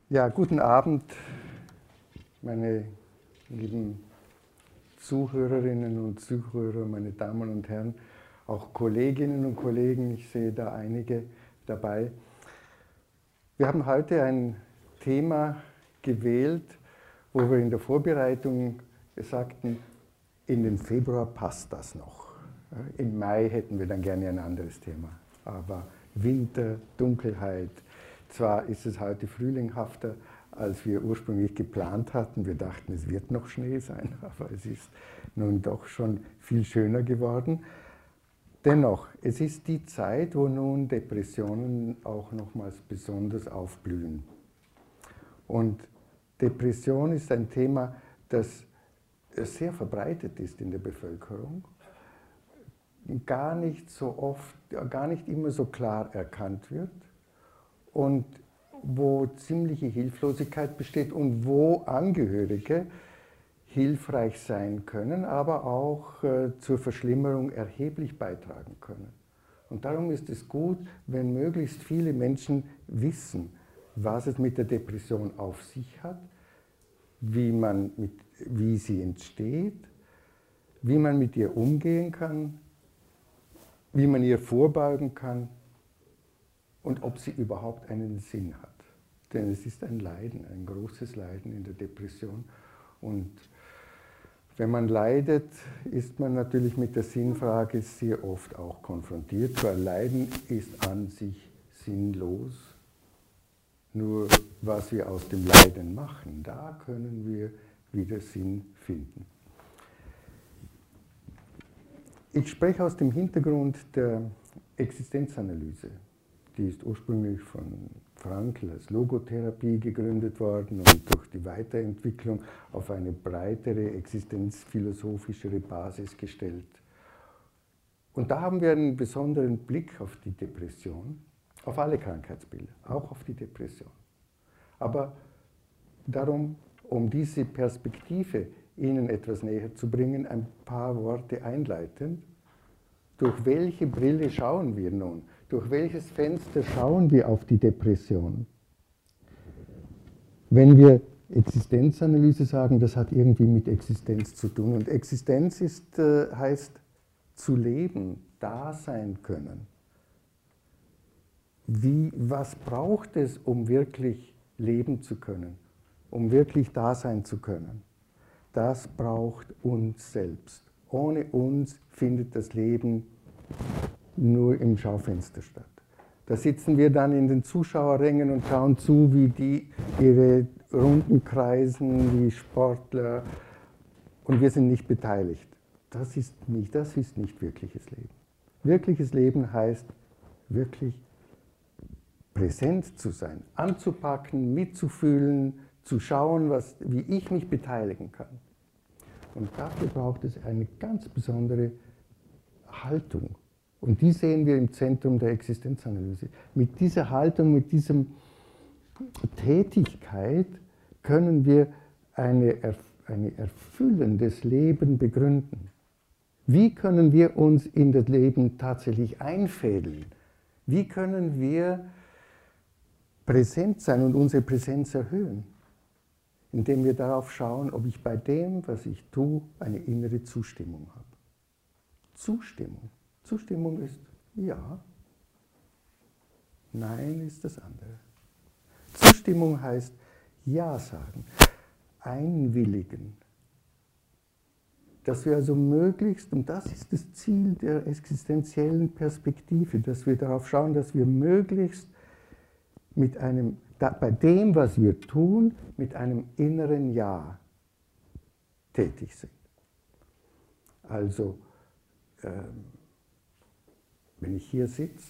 Ja, guten Abend, meine lieben Zuhörerinnen und Zuhörer, meine Damen und Herren, auch Kolleginnen und Kollegen, ich sehe da einige dabei. Wir haben heute ein Thema gewählt, wo wir in der Vorbereitung sagten, in den Februar passt das noch. Im Mai hätten wir dann gerne ein anderes Thema, aber Winter, Dunkelheit. Zwar ist es heute frühlinghafter, als wir ursprünglich geplant hatten. Wir dachten, es wird noch Schnee sein, aber es ist nun doch schon viel schöner geworden. Dennoch, es ist die Zeit, wo nun Depressionen auch nochmals besonders aufblühen. Und Depression ist ein Thema, das sehr verbreitet ist in der Bevölkerung, gar nicht so oft, gar nicht immer so klar erkannt wird und wo ziemliche Hilflosigkeit besteht und wo Angehörige hilfreich sein können, aber auch zur Verschlimmerung erheblich beitragen können. Und darum ist es gut, wenn möglichst viele Menschen wissen, was es mit der Depression auf sich hat, wie sie entsteht, wie man mit ihr umgehen kann, wie man ihr vorbeugen kann und ob sie überhaupt einen Sinn hat. Denn es ist ein Leiden, ein großes Leiden in der Depression. Und wenn man leidet, ist man natürlich mit der Sinnfrage sehr oft auch konfrontiert, weil Leiden ist an sich sinnlos. Nur was wir aus dem Leiden machen, da können wir wieder Sinn finden. Ich spreche aus dem Hintergrund der Existenzanalyse. Die ist ursprünglich von Frankl als Logotherapie gegründet worden und durch die Weiterentwicklung auf eine breitere existenzphilosophischere Basis gestellt. Und da haben wir einen besonderen Blick auf die Depression, auf alle Krankheitsbilder, auch auf die Depression. Aber darum, um diese Perspektive Ihnen etwas näher zu bringen, ein paar Worte einleitend. Durch welche Brille schauen wir nun? Durch welches Fenster schauen wir auf die Depression? Wenn wir Existenzanalyse sagen, das hat irgendwie mit Existenz zu tun. Und Existenz heißt zu leben, da sein können. Was braucht es, um wirklich leben zu können, um wirklich da sein zu können? Das braucht uns selbst. Ohne uns findet das Leben nur im Schaufenster statt. Da sitzen wir dann in den Zuschauerrängen und schauen zu, wie die ihre Runden kreisen, wie Sportler, und wir sind nicht beteiligt. Das ist nicht wirkliches Leben. Wirkliches Leben heißt wirklich präsent zu sein, anzupacken, mitzufühlen, zu schauen, wie ich mich beteiligen kann. Und dafür braucht es eine ganz besondere Haltung. Und die sehen wir im Zentrum der Existenzanalyse. Mit dieser Haltung, mit dieser Tätigkeit können wir ein erfüllendes Leben begründen. Wie können wir uns in das Leben tatsächlich einfädeln? Wie können wir präsent sein und unsere Präsenz erhöhen? Indem wir darauf schauen, ob ich bei dem, was ich tue, eine innere Zustimmung habe. Zustimmung. Zustimmung ist ja, nein ist das andere. Zustimmung heißt ja sagen, einwilligen. Dass wir also möglichst, und das ist das Ziel der existenziellen Perspektive, dass wir darauf schauen, dass wir möglichst bei dem, was wir tun, mit einem inneren Ja tätig sind. Also, wenn ich hier sitze,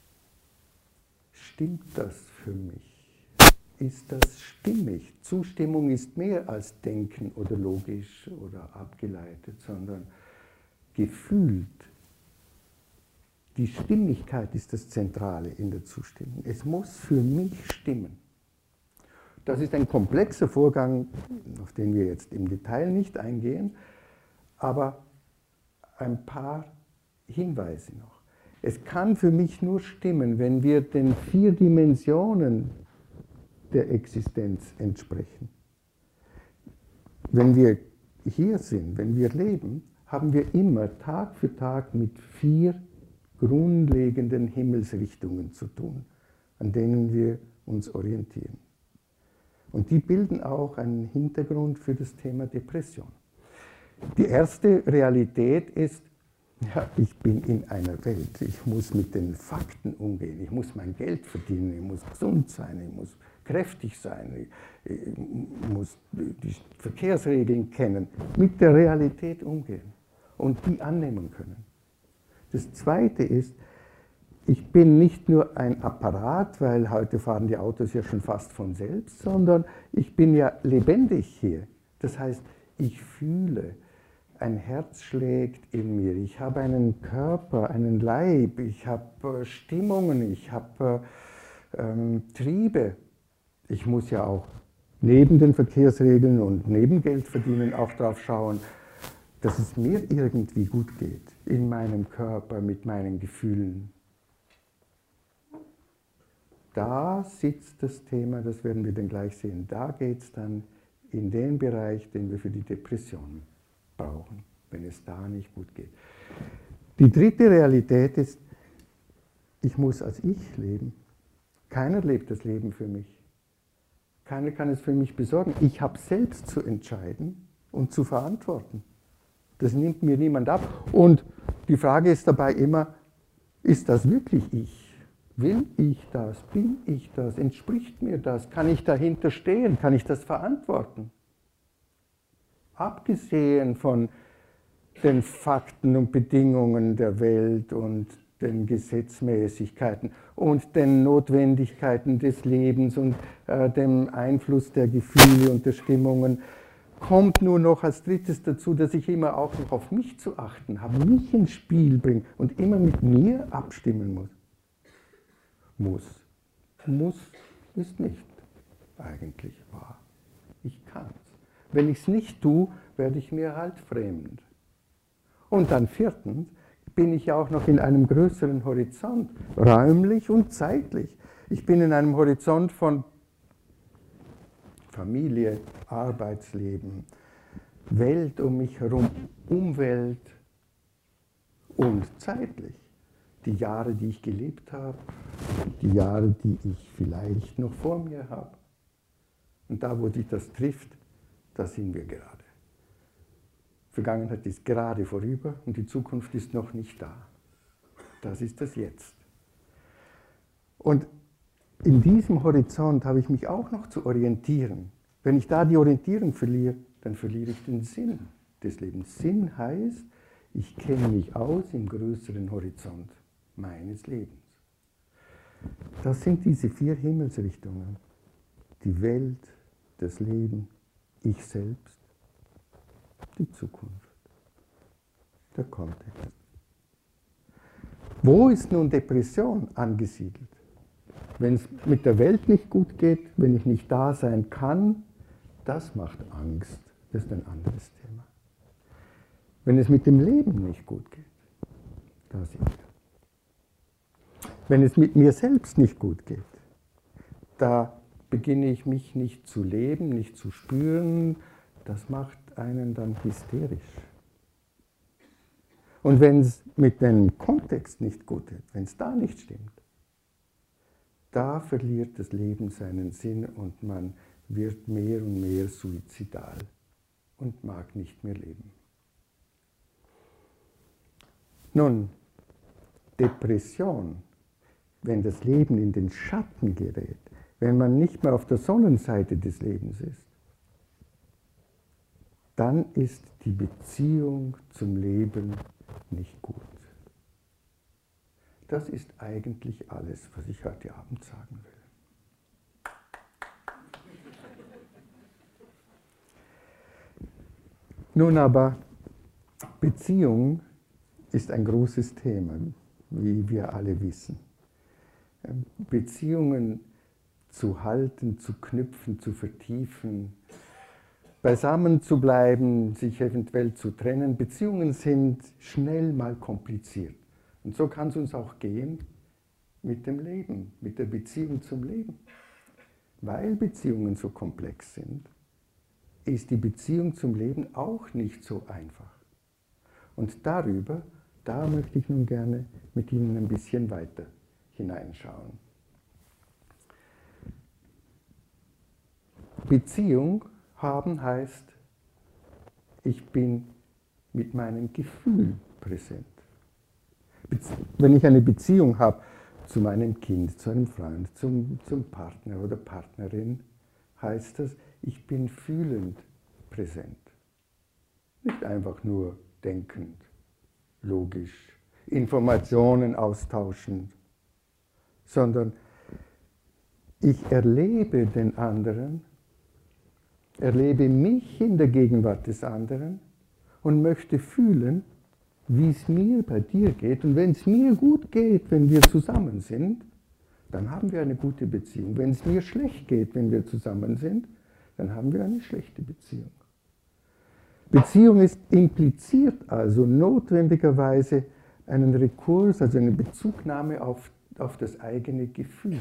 stimmt das für mich? Ist das stimmig? Zustimmung ist mehr als Denken oder logisch oder abgeleitet, sondern gefühlt. Die Stimmigkeit ist das Zentrale in der Zustimmung. Es muss für mich stimmen. Das ist ein komplexer Vorgang, auf den wir jetzt im Detail nicht eingehen, aber ein paar Hinweise noch. Es kann für mich nur stimmen, wenn wir den 4 Dimensionen der Existenz entsprechen. Wenn wir hier sind, wenn wir leben, haben wir immer Tag für Tag mit 4 grundlegenden Himmelsrichtungen zu tun, an denen wir uns orientieren. Und die bilden auch einen Hintergrund für das Thema Depression. Die erste Realität ist, ja, ich bin in einer Welt, ich muss mit den Fakten umgehen, ich muss mein Geld verdienen, ich muss gesund sein, ich muss kräftig sein, ich muss die Verkehrsregeln kennen, mit der Realität umgehen und die annehmen können. Das Zweite ist, ich bin nicht nur ein Apparat, weil heute fahren die Autos ja schon fast von selbst, sondern ich bin ja lebendig hier. Das heißt, ich fühle, ein Herz schlägt in mir, ich habe einen Körper, einen Leib, ich habe Stimmungen, ich habe Triebe. Ich muss ja auch neben den Verkehrsregeln und neben Geld verdienen auch darauf schauen, dass es mir irgendwie gut geht, in meinem Körper, mit meinen Gefühlen. Da sitzt das Thema, das werden wir dann gleich sehen, da geht es dann in den Bereich, den wir für die Depression brauchen, wenn es da nicht gut geht. Die dritte Realität ist, ich muss als ich leben. Keiner lebt das Leben für mich. Keiner kann es für mich besorgen. Ich habe selbst zu entscheiden und zu verantworten. Das nimmt mir niemand ab. Und die Frage ist dabei immer, ist das wirklich ich? Will ich das? Bin ich das? Entspricht mir das? Kann ich dahinter stehen? Kann ich das verantworten? Abgesehen von den Fakten und Bedingungen der Welt und den Gesetzmäßigkeiten und den Notwendigkeiten des Lebens und dem Einfluss der Gefühle und der Stimmungen, kommt nur noch als drittes dazu, dass ich immer auch noch auf mich zu achten habe, mich ins Spiel bringe und immer mit mir abstimmen muss. Muss ist nicht eigentlich wahr. Ich kann es. Wenn ich es nicht tue, werde ich mir halt fremd. Und dann viertens bin ich ja auch noch in einem größeren Horizont, räumlich und zeitlich. Ich bin in einem Horizont von Familie, Arbeitsleben, Welt um mich herum, Umwelt und zeitlich. Die Jahre, die ich gelebt habe, die Jahre, die ich vielleicht noch vor mir habe. Und da, wo sich das trifft, da sind wir gerade. Vergangenheit ist gerade vorüber und die Zukunft ist noch nicht da. Das ist das Jetzt. Und in diesem Horizont habe ich mich auch noch zu orientieren. Wenn ich da die Orientierung verliere, dann verliere ich den Sinn des Lebens. Sinn heißt, ich kenne mich aus im größeren Horizont meines Lebens. Das sind diese 4 Himmelsrichtungen. Die Welt, das Leben, ich selbst, die Zukunft, der Kontext. Wo ist nun Depression angesiedelt? Wenn es mit der Welt nicht gut geht, wenn ich nicht da sein kann, das macht Angst. Das ist ein anderes Thema. Wenn es mit dem Leben nicht gut geht, da sind wir. Wenn es mit mir selbst nicht gut geht, da beginne ich mich nicht zu leben, nicht zu spüren, das macht einen dann hysterisch. Und wenn es mit dem Kontext nicht gut ist, wenn es da nicht stimmt, da verliert das Leben seinen Sinn und man wird mehr und mehr suizidal und mag nicht mehr leben. Nun, Depression, wenn das Leben in den Schatten gerät, wenn man nicht mehr auf der Sonnenseite des Lebens ist, dann ist die Beziehung zum Leben nicht gut. Das ist eigentlich alles, was ich heute Abend sagen will. Nun aber, Beziehung ist ein großes Thema, wie wir alle wissen. Beziehungen zu halten, zu knüpfen, zu vertiefen, beisammen zu bleiben, sich eventuell zu trennen. Beziehungen sind schnell mal kompliziert. Und so kann es uns auch gehen mit dem Leben, mit der Beziehung zum Leben. weil Beziehungen so komplex sind, ist die Beziehung zum Leben auch nicht so einfach. Und da möchte ich nun gerne mit Ihnen ein bisschen weiter hineinschauen. Beziehung haben heißt, ich bin mit meinem Gefühl präsent. Wenn ich eine Beziehung habe zu meinem Kind, zu einem Freund, zum Partner oder Partnerin, heißt das, ich bin fühlend präsent. Nicht einfach nur denkend, logisch, Informationen austauschend, sondern ich erlebe den anderen, erlebe mich in der Gegenwart des anderen und möchte fühlen, wie es mir bei dir geht. Und wenn es mir gut geht, wenn wir zusammen sind, dann haben wir eine gute Beziehung. Wenn es mir schlecht geht, wenn wir zusammen sind, dann haben wir eine schlechte Beziehung. Beziehung impliziert also notwendigerweise einen Rekurs, also eine Bezugnahme auf das eigene Gefühl.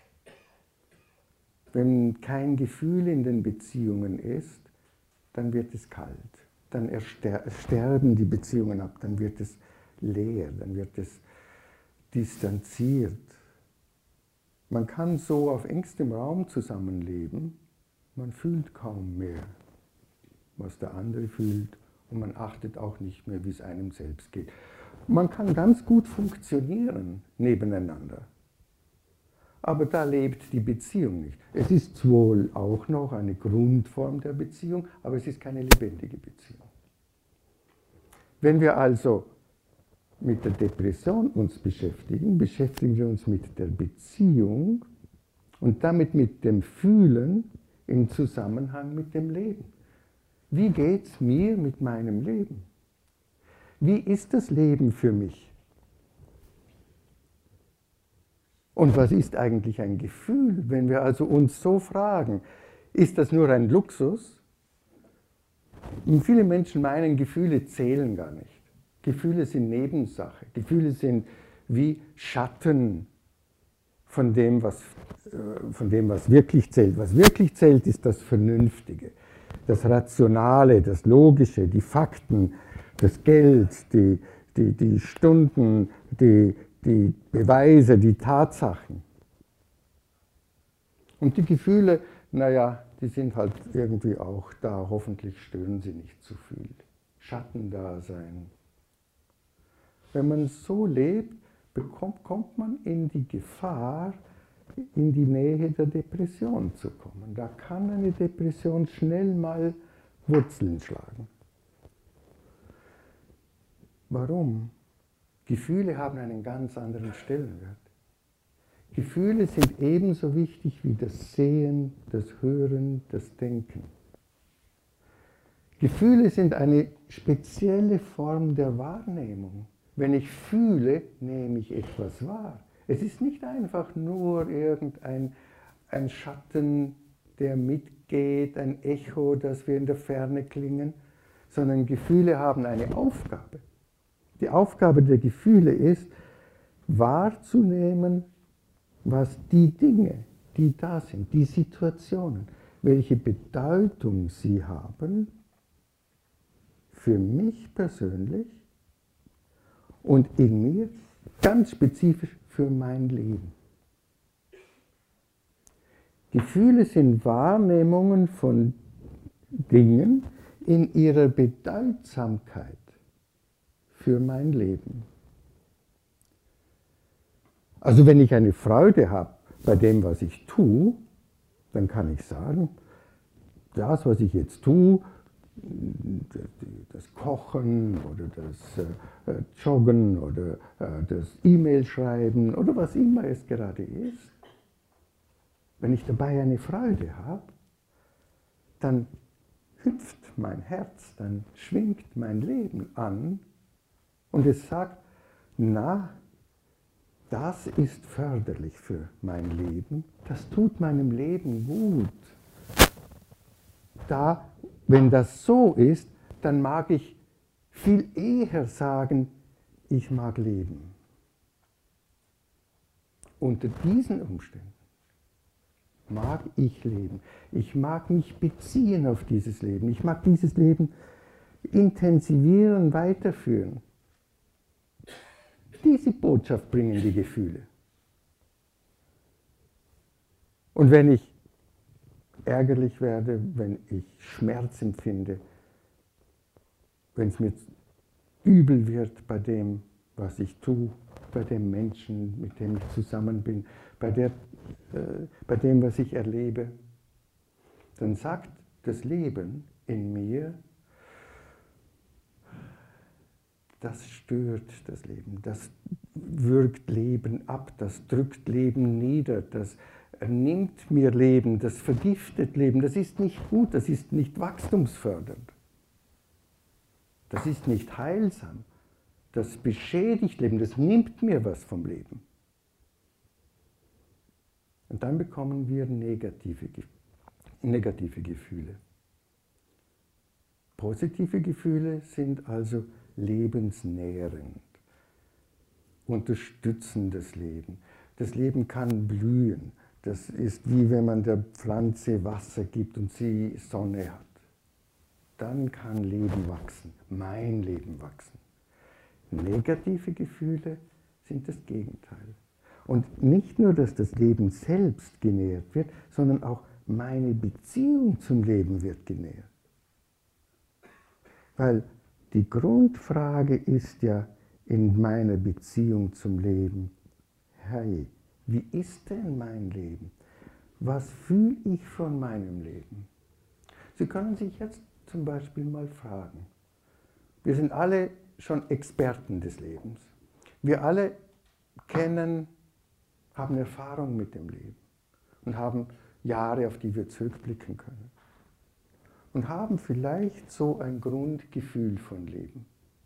Wenn kein Gefühl in den Beziehungen ist, dann wird es kalt, dann sterben die Beziehungen ab, dann wird es leer, dann wird es distanziert. Man kann so auf engstem Raum zusammenleben, man fühlt kaum mehr, was der andere fühlt, und man achtet auch nicht mehr, wie es einem selbst geht. Man kann ganz gut funktionieren nebeneinander, aber da lebt die Beziehung nicht. Es ist wohl auch noch eine Grundform der Beziehung, aber es ist keine lebendige Beziehung. Wenn wir also mit der Depression uns beschäftigen, beschäftigen wir uns mit der Beziehung und damit mit dem Fühlen im Zusammenhang mit dem Leben. Wie geht es mir mit meinem Leben? Wie ist das Leben für mich? Und was ist eigentlich ein Gefühl? Wenn wir also uns so fragen, ist das nur ein Luxus? Und viele Menschen meinen, Gefühle zählen gar nicht. Gefühle sind Nebensache. Gefühle sind wie Schatten von dem, was wirklich zählt. Was wirklich zählt, ist das Vernünftige, das Rationale, das Logische, die Fakten, das Geld, die Stunden, die Beweise, die Tatsachen. Und die Gefühle, naja, die sind halt irgendwie auch da. Hoffentlich stören sie nicht zu viel. Schattendasein. Wenn man so lebt, kommt man in die Gefahr, in die Nähe der Depression zu kommen. Da kann eine Depression schnell mal Wurzeln schlagen. Warum? Gefühle haben einen ganz anderen Stellenwert. Gefühle sind ebenso wichtig wie das Sehen, das Hören, das Denken. Gefühle sind eine spezielle Form der Wahrnehmung. Wenn ich fühle, nehme ich etwas wahr. Es ist nicht einfach nur irgendein Schatten, der mitgeht, ein Echo, das wir in der Ferne klingen, sondern Gefühle haben eine Aufgabe. Die Aufgabe der Gefühle ist, wahrzunehmen, was die Dinge, die da sind, die Situationen, welche Bedeutung sie haben für mich persönlich und in mir ganz spezifisch für mein Leben. Gefühle sind Wahrnehmungen von Dingen in ihrer Bedeutsamkeit für mein Leben. Also wenn ich eine Freude habe bei dem, was ich tue, dann kann ich sagen, das, was ich jetzt tue, das Kochen oder das Joggen oder das E-Mail-Schreiben oder was immer es gerade ist, wenn ich dabei eine Freude habe, dann hüpft mein Herz, dann schwingt mein Leben an und es sagt, na, das ist förderlich für mein Leben, das tut meinem Leben gut. Wenn das so ist, dann mag ich viel eher sagen, ich mag leben. Unter diesen Umständen mag ich leben. Ich mag mich beziehen auf dieses Leben. Ich mag dieses Leben intensivieren, weiterführen. Diese Botschaft bringen die Gefühle. Und wenn ich ärgerlich werde, wenn ich Schmerz empfinde, wenn es mir übel wird bei dem, was ich tue, bei dem Menschen, mit dem ich zusammen bin, bei dem, was ich erlebe, dann sagt das Leben in mir, das stört das Leben, das würgt Leben ab, das drückt Leben nieder, das nimmt mir Leben, das vergiftet Leben, das ist nicht gut, das ist nicht wachstumsfördernd, das ist nicht heilsam, das beschädigt Leben, das nimmt mir was vom Leben. Und dann bekommen wir negative Gefühle. Positive Gefühle sind also lebensnährend, unterstützen das Leben. Das Leben kann blühen. Das ist wie wenn man der Pflanze Wasser gibt und sie Sonne hat. Dann kann Leben wachsen, mein Leben wachsen. Negative Gefühle sind das Gegenteil. Und nicht nur, dass das Leben selbst genährt wird, sondern auch meine Beziehung zum Leben wird genährt. Weil die Grundfrage ist ja in meiner Beziehung zum Leben, hey, wie ist denn mein Leben? Was fühle ich von meinem Leben? Sie können sich jetzt zum Beispiel mal fragen. Wir sind alle schon Experten des Lebens. Wir alle haben Erfahrung mit dem Leben und haben Jahre, auf die wir zurückblicken können. Und haben vielleicht so ein Grundgefühl von Leben.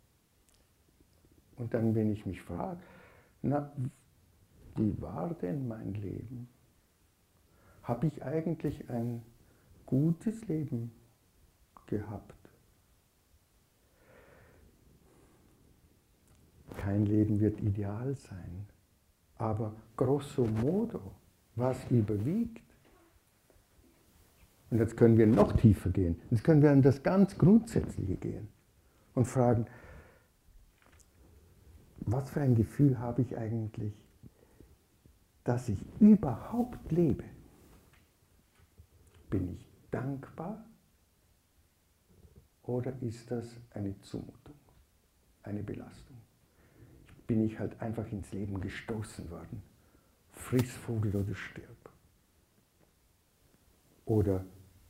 Und dann, wenn ich mich frage, na, wie war denn mein Leben? Habe ich eigentlich ein gutes Leben gehabt? Kein Leben wird ideal sein, aber grosso modo, was überwiegt? Und jetzt können wir noch tiefer gehen. Jetzt können wir an das ganz Grundsätzliche gehen und fragen, was für ein Gefühl habe ich eigentlich, dass ich überhaupt lebe? Bin ich dankbar oder ist das eine Zumutung, eine Belastung? Bin ich halt einfach ins Leben gestoßen worden? Friss Vogel oder stirb. Oder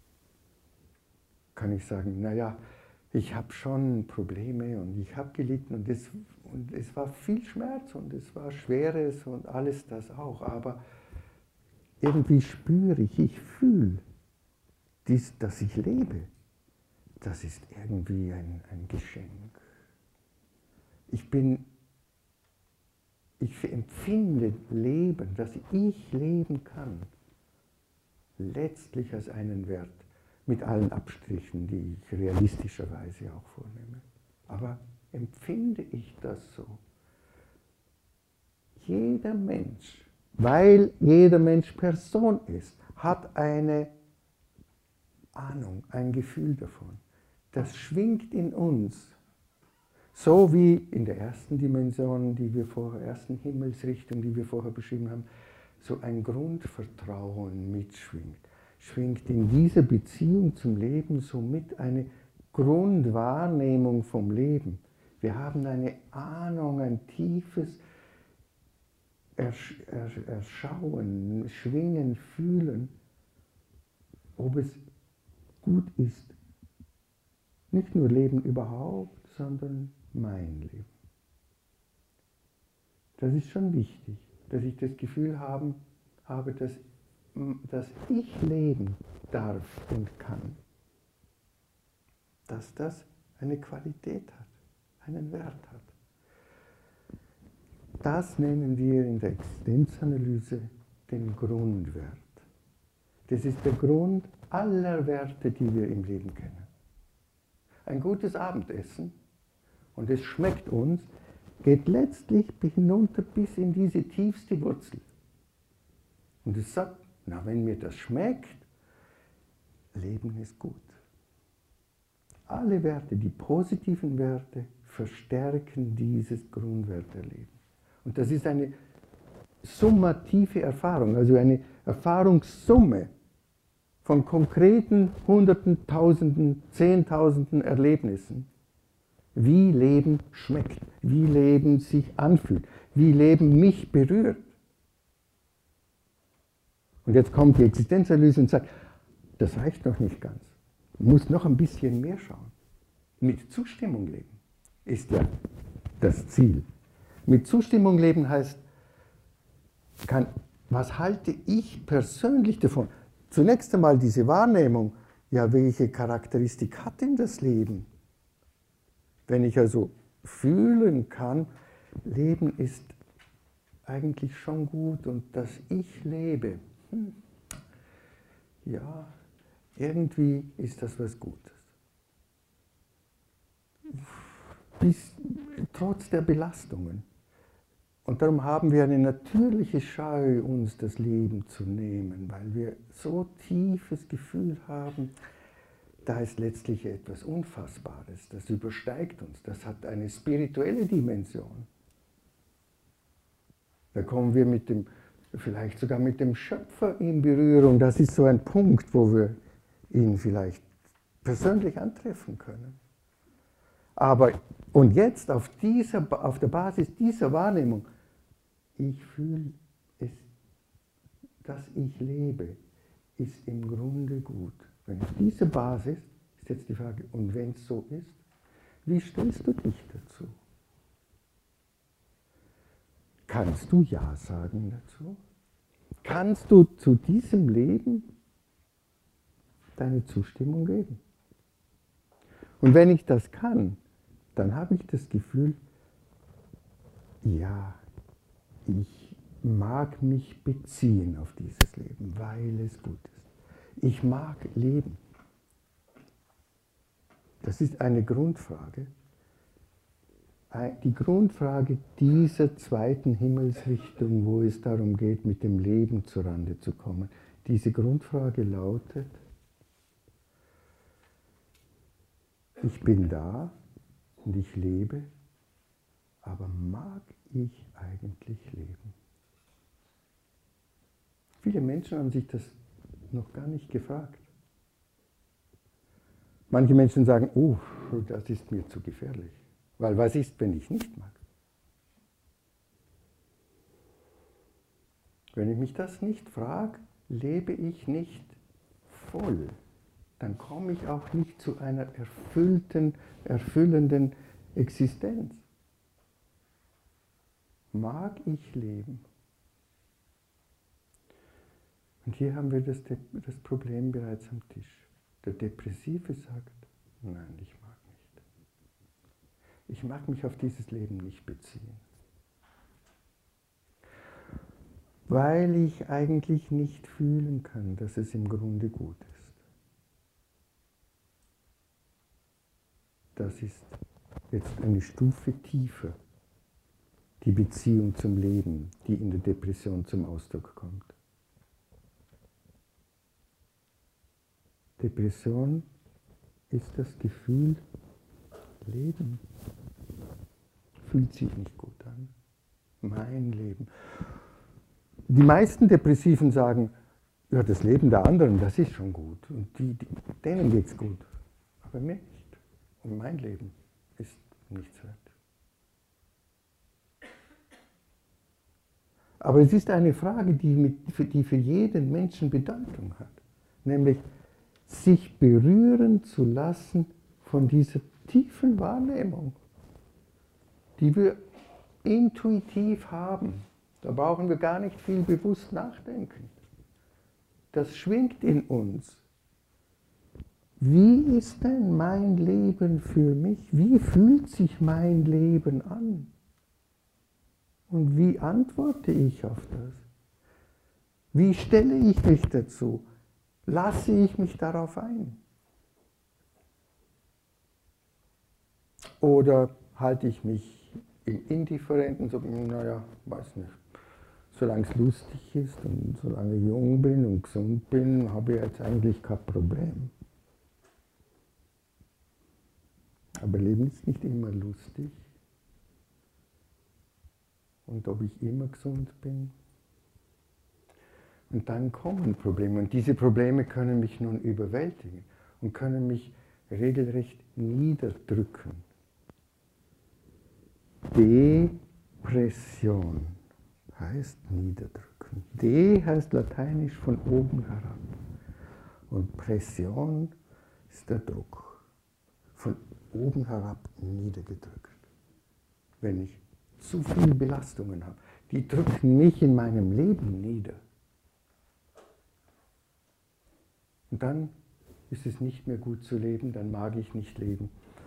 kann ich sagen, naja, ich habe schon Probleme und ich habe gelitten und es war viel Schmerz und es war Schweres und alles das auch, aber irgendwie spüre ich fühle, dass ich lebe. Das ist irgendwie ein Geschenk. Ich empfinde Leben, dass ich leben kann, letztlich als einen Wert. Mit allen Abstrichen, die ich realistischerweise auch vornehme. Aber empfinde ich das so? Jeder Mensch, weil jeder Mensch Person ist, hat eine Ahnung, ein Gefühl davon. Das schwingt in uns. So wie in der ersten Dimension, ersten Himmelsrichtung, die wir vorher beschrieben haben, so ein Grundvertrauen mitschwingt. Schwingt in dieser Beziehung zum Leben somit eine Grundwahrnehmung vom Leben. Wir haben eine Ahnung, ein tiefes Erschauen, Schwingen, Fühlen, ob es gut ist. Nicht nur Leben überhaupt, sondern mein Leben. Das ist schon wichtig, dass ich das Gefühl habe, dass ich leben darf und kann, dass das eine Qualität hat, einen Wert hat. Das nennen wir in der Existenzanalyse den Grundwert. Das ist der Grund aller Werte, die wir im Leben kennen. Ein gutes Abendessen, und es schmeckt uns, geht letztlich hinunter bis in diese tiefste Wurzel. Und es sagt, Na, wenn mir das schmeckt, Leben ist gut. Alle Werte, die positiven Werte, verstärken dieses Grundwerterleben. Und das ist eine summative Erfahrung, also eine Erfahrungssumme von konkreten Hunderten, Tausenden, Zehntausenden Erlebnissen, wie Leben schmeckt, wie Leben sich anfühlt, wie Leben mich berührt. Und jetzt kommt die Existenzanalyse und sagt, das reicht noch nicht ganz. Du musst noch ein bisschen mehr schauen. Mit Zustimmung leben ist ja das Ziel. Mit Zustimmung leben heißt, was halte ich persönlich davon? Zunächst einmal diese Wahrnehmung, ja, welche Charakteristik hat denn das Leben? Wenn ich also fühlen kann, Leben ist eigentlich schon gut und dass ich lebe, ja, irgendwie ist das was Gutes. Trotz der Belastungen. Und darum haben wir eine natürliche Scheu, uns das Leben zu nehmen, weil wir so tiefes Gefühl haben, da ist letztlich etwas Unfassbares, das übersteigt uns, das hat eine spirituelle Dimension. Da kommen wir vielleicht sogar mit dem Schöpfer in Berührung, das ist so ein Punkt, wo wir ihn vielleicht persönlich antreffen können. Aber, und jetzt auf der Basis dieser Wahrnehmung, ich fühle, dass ich lebe, ist im Grunde gut. Wenn auf dieser Basis ist jetzt die Frage, und wenn es so ist, wie stellst du dich dazu? Kannst du Ja sagen dazu? Kannst du zu diesem Leben deine Zustimmung geben? Und wenn ich das kann, dann habe ich das Gefühl, ja, ich mag mich beziehen auf dieses Leben, weil es gut ist. Ich mag leben. Das ist eine Grundfrage. Die Grundfrage dieser zweiten Himmelsrichtung, wo es darum geht, mit dem Leben zurande zu kommen. Diese Grundfrage lautet, ich bin da und ich lebe, aber mag ich eigentlich leben? Viele Menschen haben sich das noch gar nicht gefragt. Manche Menschen sagen, oh, das ist mir zu gefährlich. Weil was ist, wenn ich nicht mag? Wenn ich mich das nicht frage, lebe ich nicht voll. Dann komme ich auch nicht zu einer erfüllenden Existenz. Mag ich leben? Und hier haben wir das Problem bereits am Tisch. Der Depressive sagt, nein, ich mag nicht. Ich mag mich auf dieses Leben nicht beziehen. Weil ich eigentlich nicht fühlen kann, dass es im Grunde gut ist. Das ist jetzt eine Stufe tiefer, die Beziehung zum Leben, die in der Depression zum Ausdruck kommt. Depression ist das Gefühl, Leben fühlt sich nicht gut an. Mein Leben. Die meisten Depressiven sagen, ja, das Leben der anderen, das ist schon gut. Und denen geht es gut. Aber mir nicht. Und mein Leben ist nichts wert. Aber es ist eine Frage, die für jeden Menschen Bedeutung hat. Nämlich, sich berühren zu lassen von dieser tiefen Wahrnehmung, die wir intuitiv haben. Da brauchen wir gar nicht viel bewusst nachdenken. Das schwingt in uns. Wie ist denn mein Leben für mich? Wie fühlt sich mein Leben an? Und wie antworte ich auf das? Wie stelle ich mich dazu? Lasse ich mich darauf ein? Oder halte ich mich im Indifferenten, so, naja, weiß nicht, solange es lustig ist und solange ich jung bin und gesund bin, habe ich jetzt eigentlich kein Problem. Aber Leben ist nicht immer lustig. Und ob ich immer gesund bin. Und dann kommen Probleme. Und diese Probleme können mich nun überwältigen und können mich regelrecht niederdrücken. Depression heißt niederdrücken. De heißt lateinisch von oben herab. Und Pression ist der Druck. Von oben herab niedergedrückt. Wenn ich zu viele Belastungen habe, die drücken mich in meinem Leben nieder. Und dann ist es nicht mehr gut zu leben, dann mag ich nicht leben.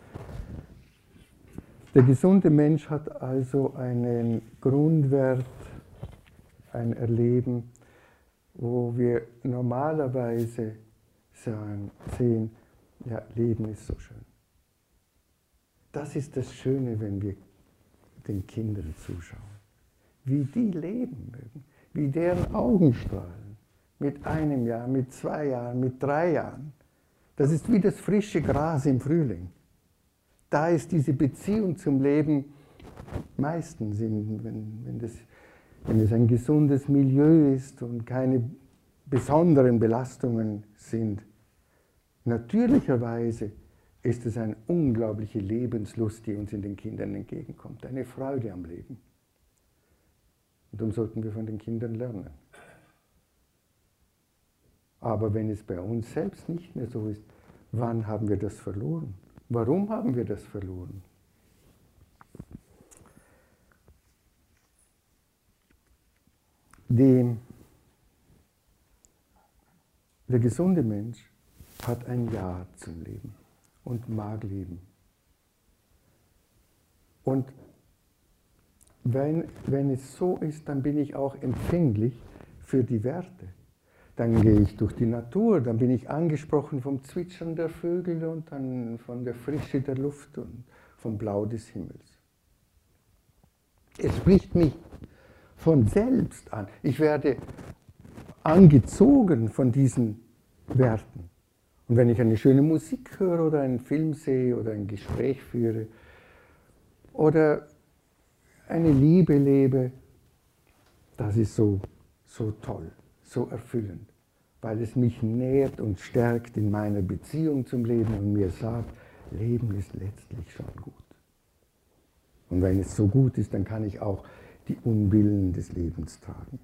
Der gesunde Mensch hat also einen Grundwert, ein Erleben, wo wir normalerweise sehen, ja, Leben ist so schön. Das ist das Schöne, wenn wir den Kindern zuschauen. Wie die leben mögen, wie deren Augen strahlen. Mit 1 Jahr, mit 2 Jahren, mit 3 Jahren. Das ist wie das frische Gras im Frühling. Da ist diese Beziehung zum Leben meistens, wenn es ein gesundes Milieu ist und keine besonderen Belastungen sind. Natürlicherweise ist es eine unglaubliche Lebenslust, die uns in den Kindern entgegenkommt, eine Freude am Leben. Und darum sollten wir von den Kindern lernen. Aber wenn es bei uns selbst nicht mehr so ist, wann haben wir das verloren? Warum haben wir das verloren? Der gesunde Mensch hat ein Ja zum Leben und mag leben. Und wenn es so ist, dann bin ich auch empfänglich für die Werte. Dann gehe ich durch die Natur, dann bin ich angesprochen vom Zwitschern der Vögel und dann von der Frische der Luft und vom Blau des Himmels. Es spricht mich von selbst an. Ich werde angezogen von diesen Werten. Und wenn ich eine schöne Musik höre oder einen Film sehe oder ein Gespräch führe oder eine Liebe lebe, das ist so toll, so erfüllend, weil es mich nährt und stärkt in meiner Beziehung zum Leben und mir sagt, Leben ist letztlich schon gut. Und wenn es so gut ist, dann kann ich auch die Unbillen des Lebens tragen.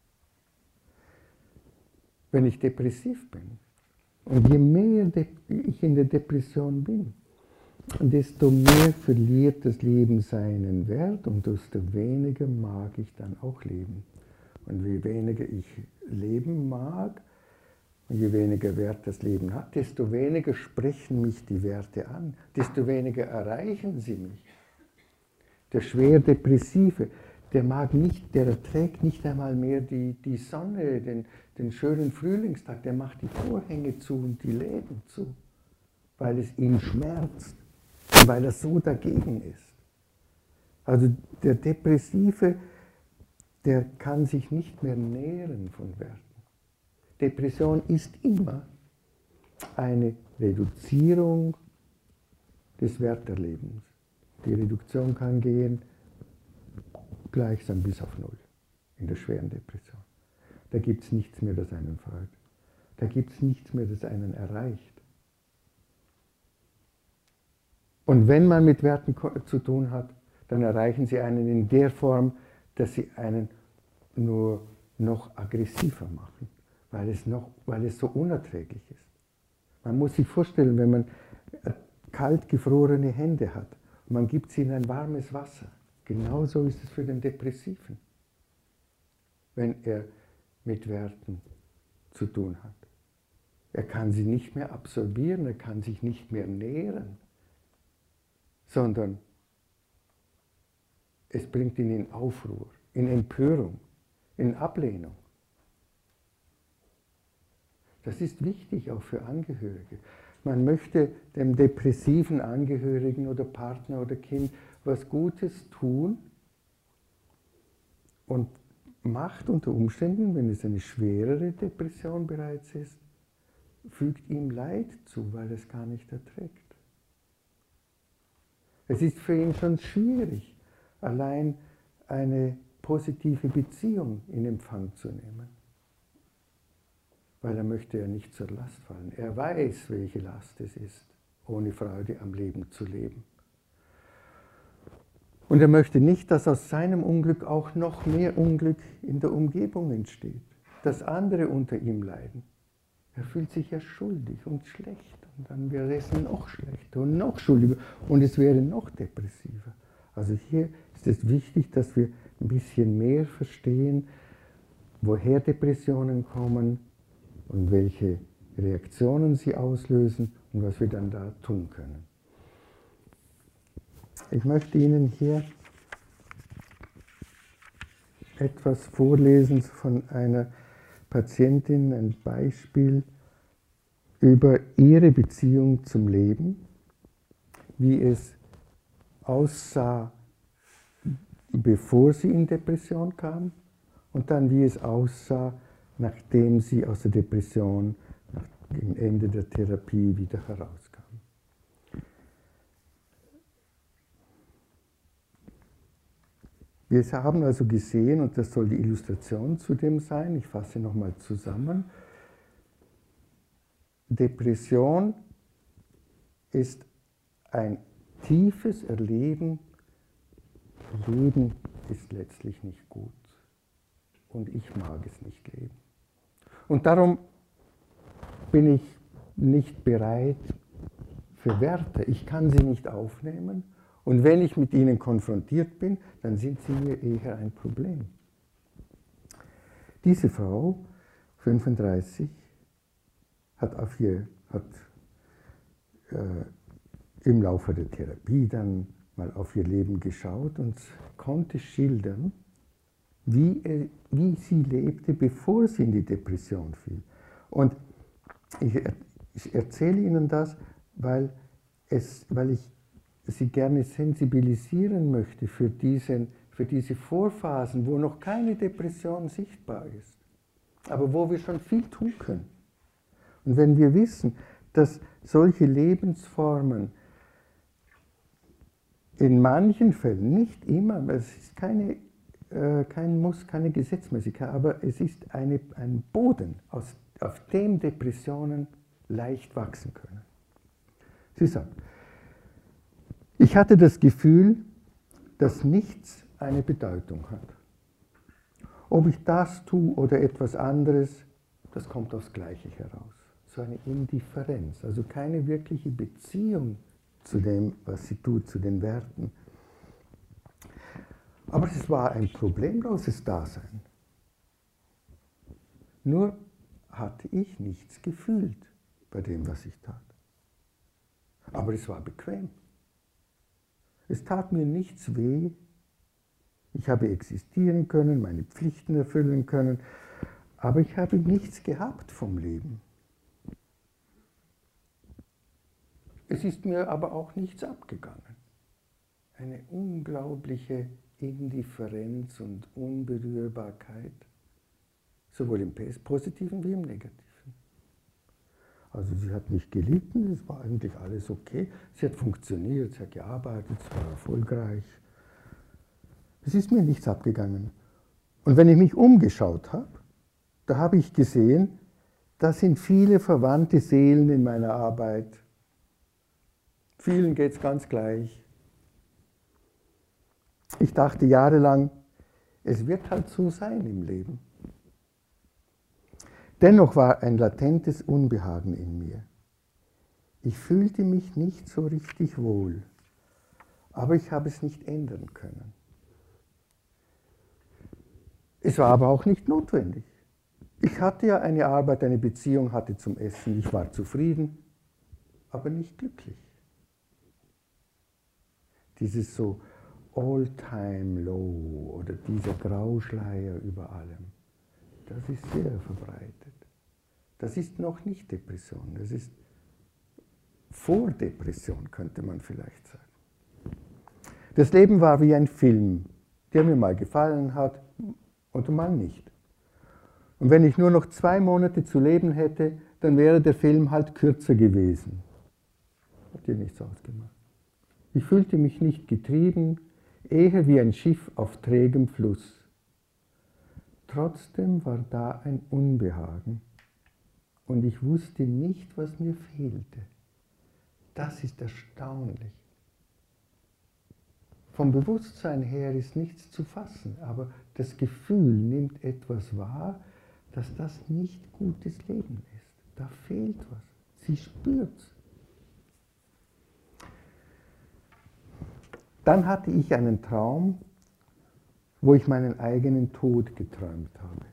Wenn ich depressiv bin, und je mehr ich in der Depression bin, desto mehr verliert das Leben seinen Wert und desto weniger mag ich dann auch leben. Und je weniger ich leben mag und je weniger Wert das Leben hat, desto weniger sprechen mich die Werte an, desto weniger erreichen sie mich. Der schwer Depressive, der erträgt nicht einmal mehr die Sonne, den schönen Frühlingstag, der macht die Vorhänge zu und die Läden zu, weil es ihn schmerzt, weil er so dagegen ist. Also der Depressive, der kann sich nicht mehr nähren von Werten. Depression ist immer eine Reduzierung des Werterlebens. Die Reduktion kann gehen gleichsam bis auf 0 in der schweren Depression. Da gibt es nichts mehr, das einen freut. Da gibt es nichts mehr, das einen erreicht. Und wenn man mit Werten zu tun hat, dann erreichen sie einen in der Form, dass sie einen nur noch aggressiver machen, weil es so unerträglich ist. Man muss sich vorstellen, wenn man kalt gefrorene Hände hat und man gibt sie in ein warmes Wasser. Genauso ist es für den Depressiven, wenn er mit Werten zu tun hat. Er kann sie nicht mehr absorbieren, er kann sich nicht mehr nähren, sondern es bringt ihn in Aufruhr, in Empörung, in Ablehnung. Das ist wichtig auch für Angehörige. Man möchte dem depressiven Angehörigen oder Partner oder Kind was Gutes tun und macht unter Umständen, wenn es eine schwerere Depression bereits ist, fügt ihm Leid zu, weil er es gar nicht erträgt. Es ist für ihn schon schwierig, allein eine positive Beziehung in Empfang zu nehmen. Weil er möchte ja nicht zur Last fallen. Er weiß, welche Last es ist, ohne Freude am Leben zu leben. Und er möchte nicht, dass aus seinem Unglück auch noch mehr Unglück in der Umgebung entsteht, dass andere unter ihm leiden. Er fühlt sich ja schuldig und schlecht und dann wäre es noch schlechter und noch schuldiger und es wäre noch depressiver. Also hier ist es wichtig, dass wir ein bisschen mehr verstehen, woher Depressionen kommen und welche Reaktionen sie auslösen und was wir dann da tun können. Ich möchte Ihnen hier etwas vorlesen von einer Patientin, ein Beispiel über ihre Beziehung zum Leben, wie es aussah, bevor sie in Depression kam und dann wie es aussah, nachdem sie aus der Depression nach dem Ende der Therapie wieder herauskam. Wir haben also gesehen, und das soll die Illustration zu dem sein, ich fasse nochmal zusammen, Depression ist ein tiefes Erleben, Leben ist letztlich nicht gut und ich mag es nicht leben. Und darum bin ich nicht bereit für Werte, ich kann sie nicht aufnehmen. Und wenn ich mit ihnen konfrontiert bin, dann sind sie mir eher ein Problem. Diese Frau, 35, hat im Laufe der Therapie dann mal auf ihr Leben geschaut und konnte schildern, wie sie lebte, bevor sie in die Depression fiel. Und ich erzähle Ihnen das, weil ich Sie gerne sensibilisieren möchte für diese Vorphasen, wo noch keine Depression sichtbar ist, aber wo wir schon viel tun können. Und wenn wir wissen, dass solche Lebensformen in manchen Fällen, nicht immer, es ist kein Muss, keine Gesetzmäßigkeit, aber es ist ein Boden, auf dem Depressionen leicht wachsen können. Sie sagt, ich hatte das Gefühl, dass nichts eine Bedeutung hat. Ob ich das tue oder etwas anderes, das kommt aufs Gleiche heraus. So eine Indifferenz, also keine wirkliche Beziehung zu dem, was sie tut, zu den Werten. Aber es war ein problemloses Dasein. Nur hatte ich nichts gefühlt bei dem, was ich tat. Aber es war bequem. Es tat mir nichts weh. Ich habe existieren können, meine Pflichten erfüllen können, aber ich habe nichts gehabt vom Leben. Es ist mir aber auch nichts abgegangen. Eine unglaubliche Indifferenz und Unberührbarkeit, sowohl im Positiven wie im Negativen. Also sie hat mich gelitten, es war eigentlich alles okay. Sie hat funktioniert, sie hat gearbeitet, sie war erfolgreich. Es ist mir nichts abgegangen. Und wenn ich mich umgeschaut habe, da habe ich gesehen, da sind viele verwandte Seelen in meiner Arbeit. Vielen geht es ganz gleich. Ich dachte jahrelang, es wird halt so sein im Leben. Dennoch war ein latentes Unbehagen in mir. Ich fühlte mich nicht so richtig wohl, aber ich habe es nicht ändern können. Es war aber auch nicht notwendig. Ich hatte ja eine Arbeit, eine Beziehung, hatte zum Essen, ich war zufrieden, aber nicht glücklich. Dieses so All-Time-Low oder dieser Grauschleier über allem. Das ist sehr verbreitet. Das ist noch nicht Depression, das ist Vordepression, könnte man vielleicht sagen. Das Leben war wie ein Film, der mir mal gefallen hat oder mal nicht. Und wenn ich nur noch 2 Monate zu leben hätte, dann wäre der Film halt kürzer gewesen. Hat dir nichts ausgemacht. Ich fühlte mich nicht getrieben, eher wie ein Schiff auf trägem Fluss. Trotzdem war da ein Unbehagen und ich wusste nicht, was mir fehlte. Das ist erstaunlich. Vom Bewusstsein her ist nichts zu fassen, aber das Gefühl nimmt etwas wahr, dass das nicht gutes Leben ist. Da fehlt was. Sie spürt's. Dann hatte ich einen Traum, wo ich meinen eigenen Tod geträumt habe.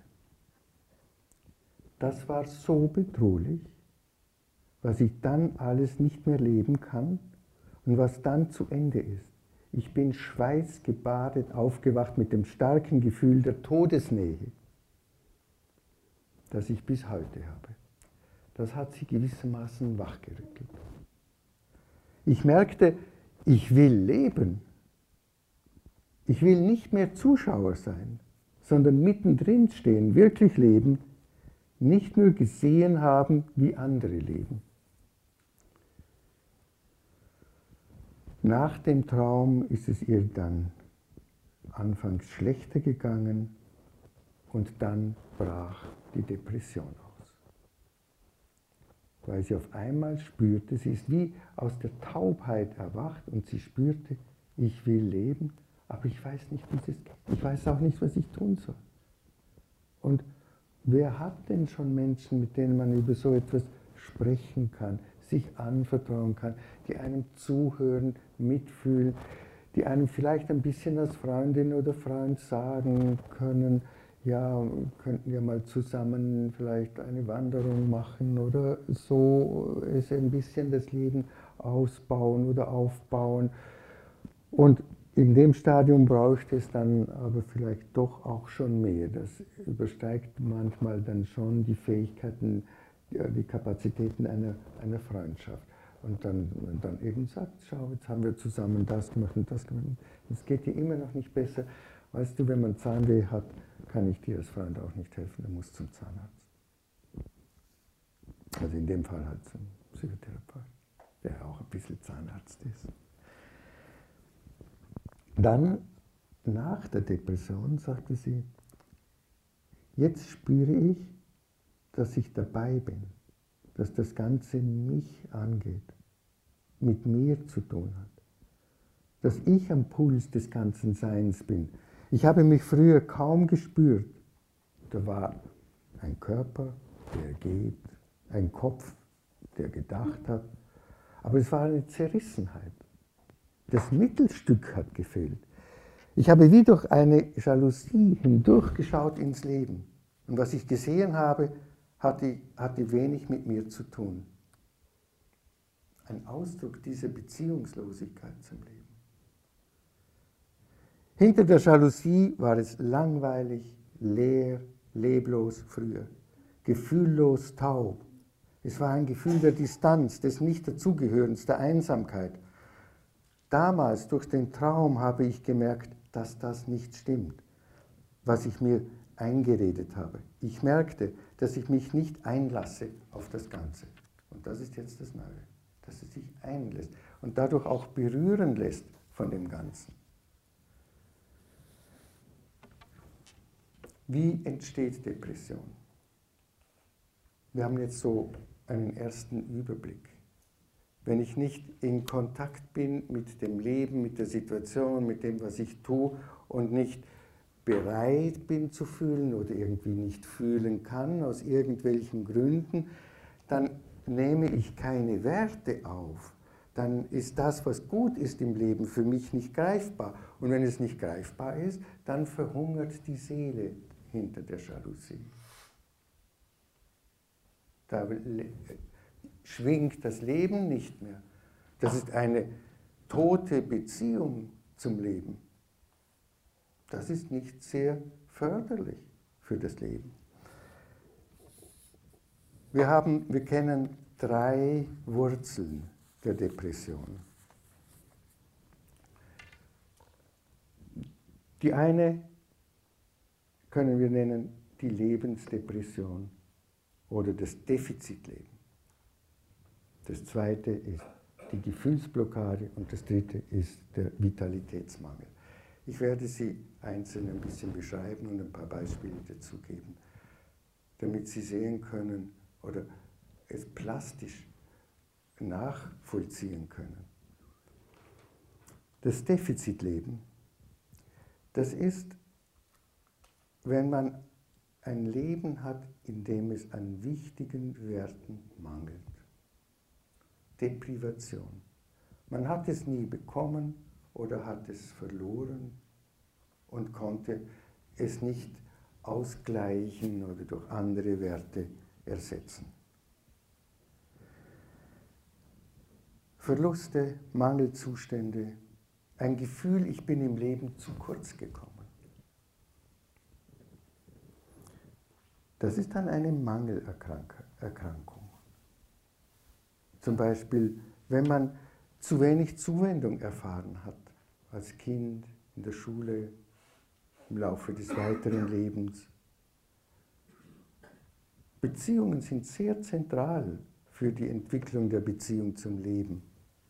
Das war so bedrohlich, was ich dann alles nicht mehr leben kann und was dann zu Ende ist. Ich bin schweißgebadet aufgewacht mit dem starken Gefühl der Todesnähe, das ich bis heute habe. Das hat sie gewissermaßen wachgerüttelt. Ich merkte, ich will leben. Ich will nicht mehr Zuschauer sein, sondern mittendrin stehen, wirklich leben, nicht nur gesehen haben, wie andere leben. Nach dem Traum ist es ihr dann anfangs schlechter gegangen und dann brach die Depression aus. Weil sie auf einmal spürte, sie ist wie aus der Taubheit erwacht und sie spürte, ich will leben, aber ich weiß nicht, wie es geht. Ich weiß auch nicht, was ich tun soll. Und wer hat denn schon Menschen, mit denen man über so etwas sprechen kann, sich anvertrauen kann, die einem zuhören, mitfühlen, die einem vielleicht ein bisschen als Freundin oder Freund sagen können, ja, könnten wir mal zusammen vielleicht eine Wanderung machen oder so es ein bisschen das Leben ausbauen oder aufbauen. Und in dem Stadium braucht es dann aber vielleicht doch auch schon mehr. Das übersteigt manchmal dann schon die Fähigkeiten, die Kapazitäten einer Freundschaft. Und dann eben sagt, schau, jetzt haben wir zusammen das gemacht und das gemacht. Es geht dir immer noch nicht besser. Weißt du, wenn man Zahnweh hat, kann ich dir als Freund auch nicht helfen, du musst zum Zahnarzt. Also in dem Fall halt zum Psychotherapeut, der auch ein bisschen Zahnarzt ist. Dann, nach der Depression, sagte sie, jetzt spüre ich, dass ich dabei bin, dass das Ganze mich angeht, mit mir zu tun hat, dass ich am Puls des ganzen Seins bin. Ich habe mich früher kaum gespürt. Da war ein Körper, der geht, ein Kopf, der gedacht hat, aber es war eine Zerrissenheit. Das Mittelstück hat gefehlt. Ich habe wie durch eine Jalousie hindurchgeschaut ins Leben. Und was ich gesehen habe, hatte wenig mit mir zu tun. Ein Ausdruck dieser Beziehungslosigkeit zum Leben. Hinter der Jalousie war es langweilig, leer, leblos früher, gefühllos taub. Es war ein Gefühl der Distanz, des Nicht-Dazugehörens, der Einsamkeit. Damals, durch den Traum, habe ich gemerkt, dass das nicht stimmt, was ich mir eingeredet habe. Ich merkte, dass ich mich nicht einlasse auf das Ganze. Und das ist jetzt das Neue, dass es sich einlässt und dadurch auch berühren lässt von dem Ganzen. Wie entsteht Depression? Wir haben jetzt so einen ersten Überblick. Wenn ich nicht in Kontakt bin mit dem Leben, mit der Situation, mit dem, was ich tue und nicht bereit bin zu fühlen oder irgendwie nicht fühlen kann, aus irgendwelchen Gründen, dann nehme ich keine Werte auf. Dann ist das, was gut ist im Leben, für mich nicht greifbar. Und wenn es nicht greifbar ist, dann verhungert die Seele hinter der Jalousie. Da schwingt das Leben nicht mehr. Das ist eine tote Beziehung zum Leben. Das ist nicht sehr förderlich für das Leben. Wir kennen 3 Wurzeln der Depression. Die eine können wir nennen die Lebensdepression oder das Defizitleben. Das zweite ist die Gefühlsblockade und das dritte ist der Vitalitätsmangel. Ich werde sie einzeln ein bisschen beschreiben und ein paar Beispiele dazu geben, damit Sie sehen können oder es plastisch nachvollziehen können. Das Defizitleben, das ist, wenn man ein Leben hat, in dem es an wichtigen Werten mangelt. Deprivation. Man hat es nie bekommen oder hat es verloren und konnte es nicht ausgleichen oder durch andere Werte ersetzen. Verluste, Mangelzustände, ein Gefühl, ich bin im Leben zu kurz gekommen. Das ist dann eine Mangelerkrankung. Zum Beispiel, wenn man zu wenig Zuwendung erfahren hat, als Kind, in der Schule, im Laufe des weiteren Lebens. Beziehungen sind sehr zentral für die Entwicklung der Beziehung zum Leben.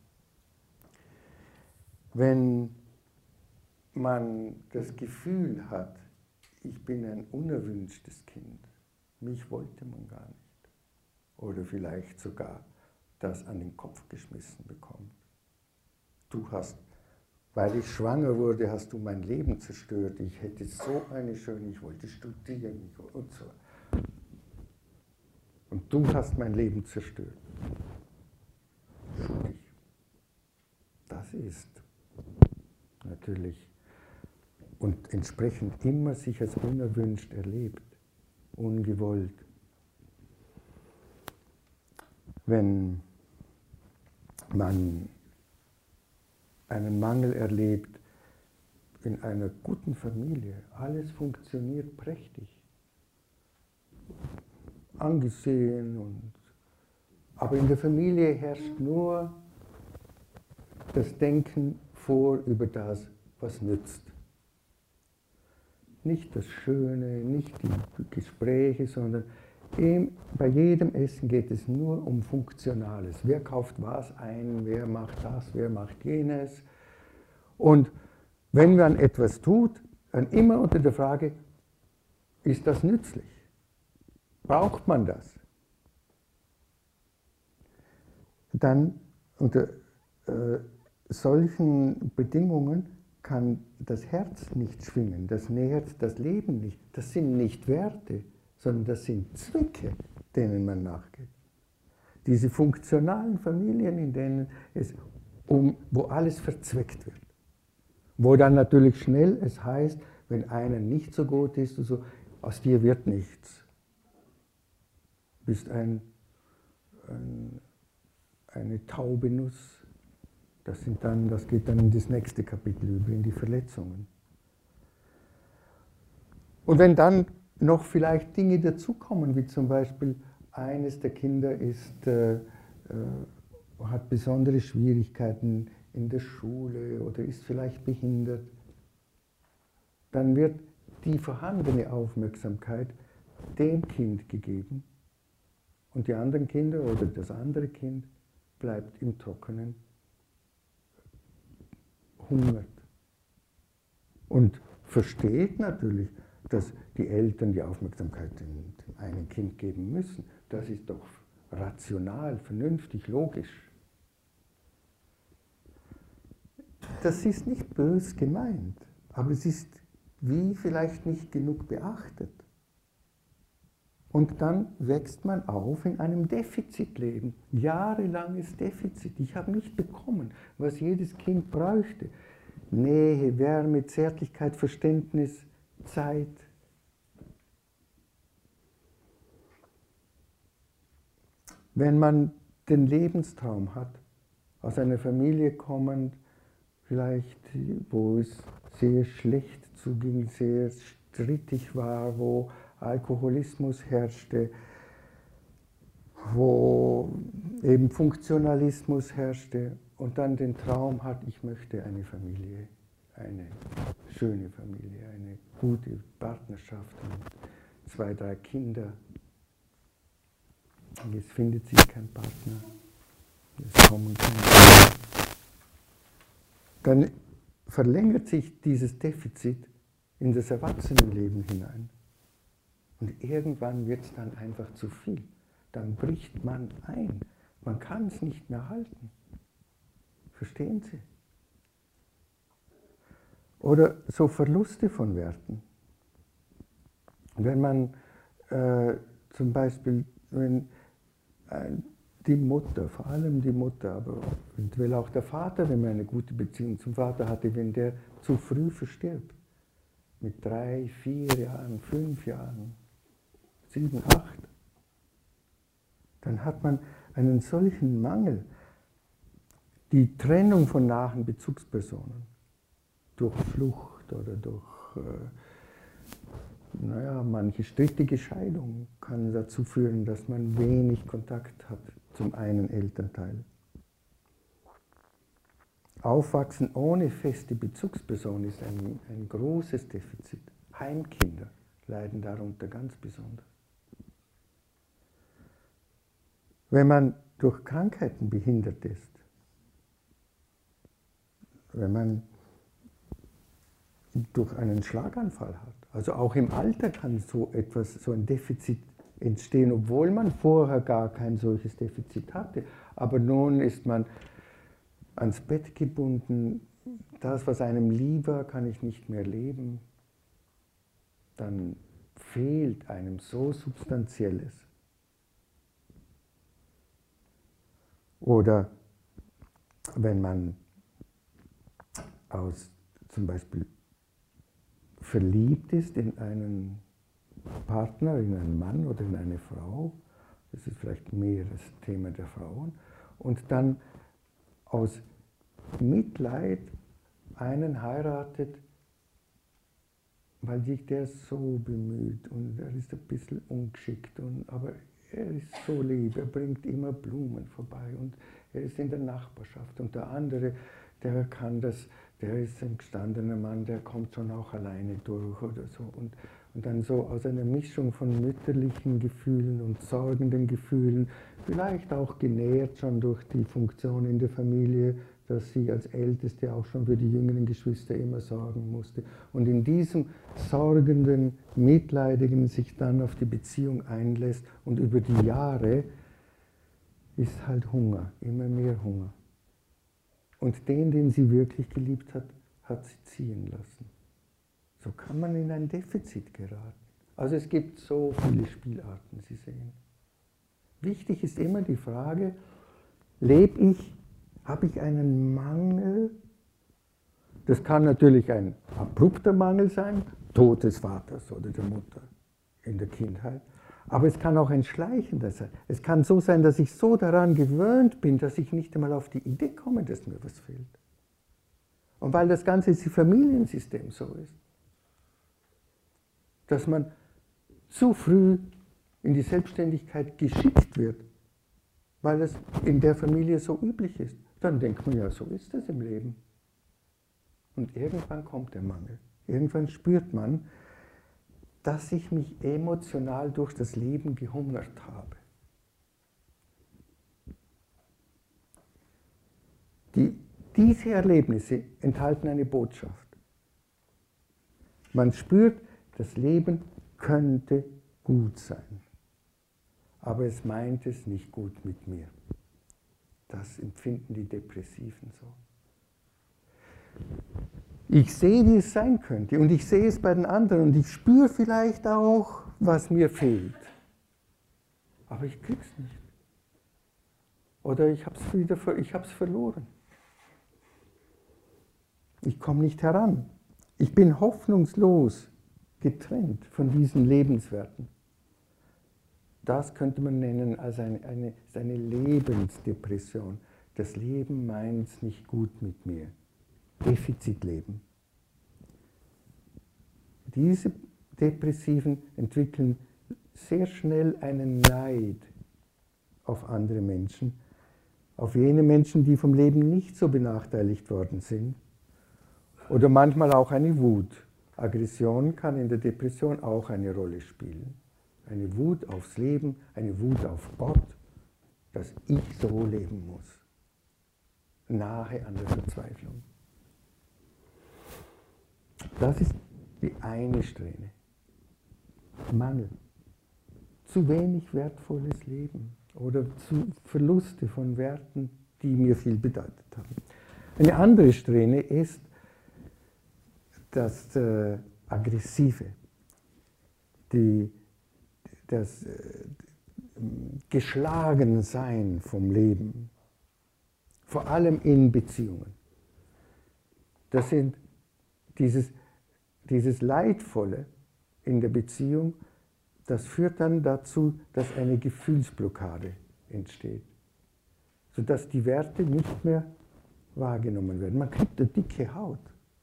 Wenn man das Gefühl hat, ich bin ein unerwünschtes Kind, mich wollte man gar nicht, oder vielleicht sogar das an den Kopf geschmissen bekommt. Du hast, weil ich schwanger wurde, hast du mein Leben zerstört, ich hätte so eine schöne, ich wollte studieren und so. Und du hast mein Leben zerstört. Schuldig. Das ist natürlich und entsprechend immer sich als unerwünscht erlebt, ungewollt. Wenn man einen Mangel erlebt in einer guten Familie, alles funktioniert prächtig, angesehen, aber in der Familie herrscht nur das Denken vor über das, was nützt. Nicht das Schöne, nicht die Gespräche, sondern bei jedem Essen geht es nur um Funktionales. Wer kauft was ein, wer macht das, wer macht jenes. Und wenn man etwas tut, dann immer unter der Frage, ist das nützlich? Braucht man das? Dann unter solchen Bedingungen kann das Herz nicht schwingen, das nährt das Leben nicht. Das sind nicht Werte, sondern das sind Zwecke, denen man nachgeht. Diese funktionalen Familien, in denen wo alles verzweckt wird. Wo dann natürlich schnell es heißt, wenn einer nicht so gut ist, so, aus dir wird nichts. Du bist eine taube Nuss. Das geht dann in das nächste Kapitel über, in die Verletzungen. Und wenn dann noch vielleicht Dinge dazukommen, wie zum Beispiel eines der Kinder hat besondere Schwierigkeiten in der Schule oder ist vielleicht behindert, dann wird die vorhandene Aufmerksamkeit dem Kind gegeben und die anderen Kinder oder das andere Kind bleibt im Trockenen, hungert und versteht natürlich, dass die Eltern die Aufmerksamkeit dem einen Kind geben müssen. Das ist doch rational, vernünftig, logisch. Das ist nicht bös gemeint, aber es ist wie vielleicht nicht genug beachtet. Und dann wächst man auf in einem Defizitleben, jahrelanges Defizit. Ich habe nicht bekommen, was jedes Kind bräuchte. Nähe, Wärme, Zärtlichkeit, Verständnis, Zeit. Wenn man den Lebenstraum hat, aus einer Familie kommend, vielleicht wo es sehr schlecht zuging, sehr strittig war, wo Alkoholismus herrschte, wo eben Funktionalismus herrschte und dann den Traum hat, ich möchte eine Familie, eine schöne Familie, eine gute Partnerschaft und 2, 3 Kinder. Und es findet sich kein Partner, es kommen keine Kinder. Dann verlängert sich dieses Defizit in das Erwachsenenleben hinein. Und irgendwann wird es dann einfach zu viel. Dann bricht man ein. Man kann es nicht mehr halten. Verstehen Sie? Oder so Verluste von Werten. Wenn man zum Beispiel, wenn die Mutter, vor allem die Mutter, aber eventuell auch der Vater, wenn man eine gute Beziehung zum Vater hatte, wenn der zu früh verstirbt, mit 3, 4 Jahren, 5 Jahren, 7, 8, dann hat man einen solchen Mangel, die Trennung von nahen Bezugspersonen, durch Flucht oder durch manche strittige Scheidung kann dazu führen, dass man wenig Kontakt hat zum einen Elternteil. Aufwachsen ohne feste Bezugsperson ist ein großes Defizit. Heimkinder leiden darunter ganz besonders. Wenn man durch Krankheiten behindert ist, wenn man durch einen Schlaganfall hat, also auch im Alter kann so ein Defizit entstehen, obwohl man vorher gar kein solches Defizit hatte. Aber nun ist man ans Bett gebunden, das, was einem lieb war, kann ich nicht mehr leben. Dann fehlt einem so Substanzielles. Oder wenn man zum Beispiel verliebt ist in einen Partner, in einen Mann oder in eine Frau, das ist vielleicht mehr das Thema der Frauen, und dann aus Mitleid einen heiratet, weil sich der so bemüht und er ist ein bisschen ungeschickt, aber er ist so lieb, er bringt immer Blumen vorbei und er ist in der Nachbarschaft und der andere, der kann das, der ist ein gestandener Mann, der kommt schon auch alleine durch oder so. Und dann so aus einer Mischung von mütterlichen Gefühlen und sorgenden Gefühlen, vielleicht auch genährt schon durch die Funktion in der Familie, dass sie als Älteste auch schon für die jüngeren Geschwister immer sorgen musste. Und in diesem sorgenden, mitleidigen sich dann auf die Beziehung einlässt und über die Jahre ist halt Hunger, immer mehr Hunger. Und den sie wirklich geliebt hat, hat sie ziehen lassen. So kann man in ein Defizit geraten. Also es gibt so viele Spielarten, Sie sehen. Wichtig ist immer die Frage, habe ich einen Mangel? Das kann natürlich ein abrupter Mangel sein, Tod des Vaters oder der Mutter in der Kindheit. Aber es kann auch ein schleichender sein. Es kann so sein, dass ich so daran gewöhnt bin, dass ich nicht einmal auf die Idee komme, dass mir was fehlt. Und weil das ganze Familiensystem so ist, dass man zu früh in die Selbstständigkeit geschickt wird, weil es in der Familie so üblich ist, dann denkt man ja, so ist es im Leben. Und irgendwann kommt der Mangel. Irgendwann spürt man, dass ich mich emotional durch das Leben gehungert habe. Diese Erlebnisse enthalten eine Botschaft. Man spürt, das Leben könnte gut sein, aber es meint es nicht gut mit mir. Das empfinden die Depressiven so. Ich sehe, wie es sein könnte und ich sehe es bei den anderen und ich spüre vielleicht auch, was mir fehlt. Aber ich krieg's nicht. Oder ich habe es verloren. Ich komme nicht heran. Ich bin hoffnungslos getrennt von diesen Lebenswerten. Das könnte man nennen als eine Lebensdepression. Das Leben meint es nicht gut mit mir. Defizitleben. Diese Depressiven entwickeln sehr schnell einen Neid auf andere Menschen, auf jene Menschen, die vom Leben nicht so benachteiligt worden sind. Oder manchmal auch eine Wut. Aggression kann in der Depression auch eine Rolle spielen. Eine Wut aufs Leben, eine Wut auf Gott, dass ich so leben muss. Nahe an der Verzweiflung. Das ist die eine Strähne. Mangel. Zu wenig wertvolles Leben oder zu Verluste von Werten, die mir viel bedeutet haben. Eine andere Strähne ist das Aggressive, das Geschlagensein vom Leben, vor allem in Beziehungen. Das sind dieses Leidvolle in der Beziehung, das führt dann dazu, dass eine Gefühlsblockade entsteht, sodass die Werte nicht mehr wahrgenommen werden. Man kriegt eine dicke Haut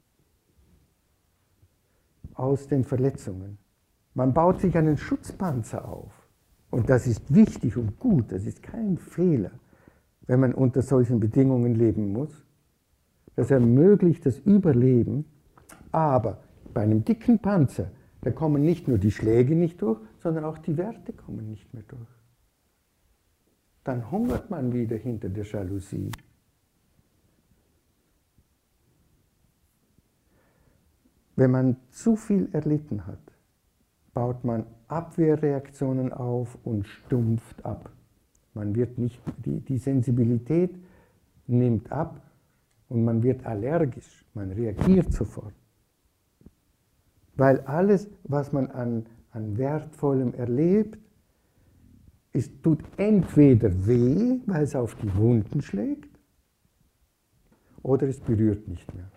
aus den Verletzungen. Man baut sich einen Schutzpanzer auf. Und das ist wichtig und gut, das ist kein Fehler, wenn man unter solchen Bedingungen leben muss. Das ermöglicht das Überleben, aber bei einem dicken Panzer, da kommen nicht nur die Schläge nicht durch, sondern auch die Werte kommen nicht mehr durch. Dann hungert man wieder hinter der Jalousie. Wenn man zu viel erlitten hat, baut man Abwehrreaktionen auf und stumpft ab. Man wird nicht, die Sensibilität nimmt ab und man wird allergisch, man reagiert sofort. Weil alles, was man an Wertvollem erlebt, tut entweder weh, weil es auf die Wunden schlägt, oder es berührt nicht mehr.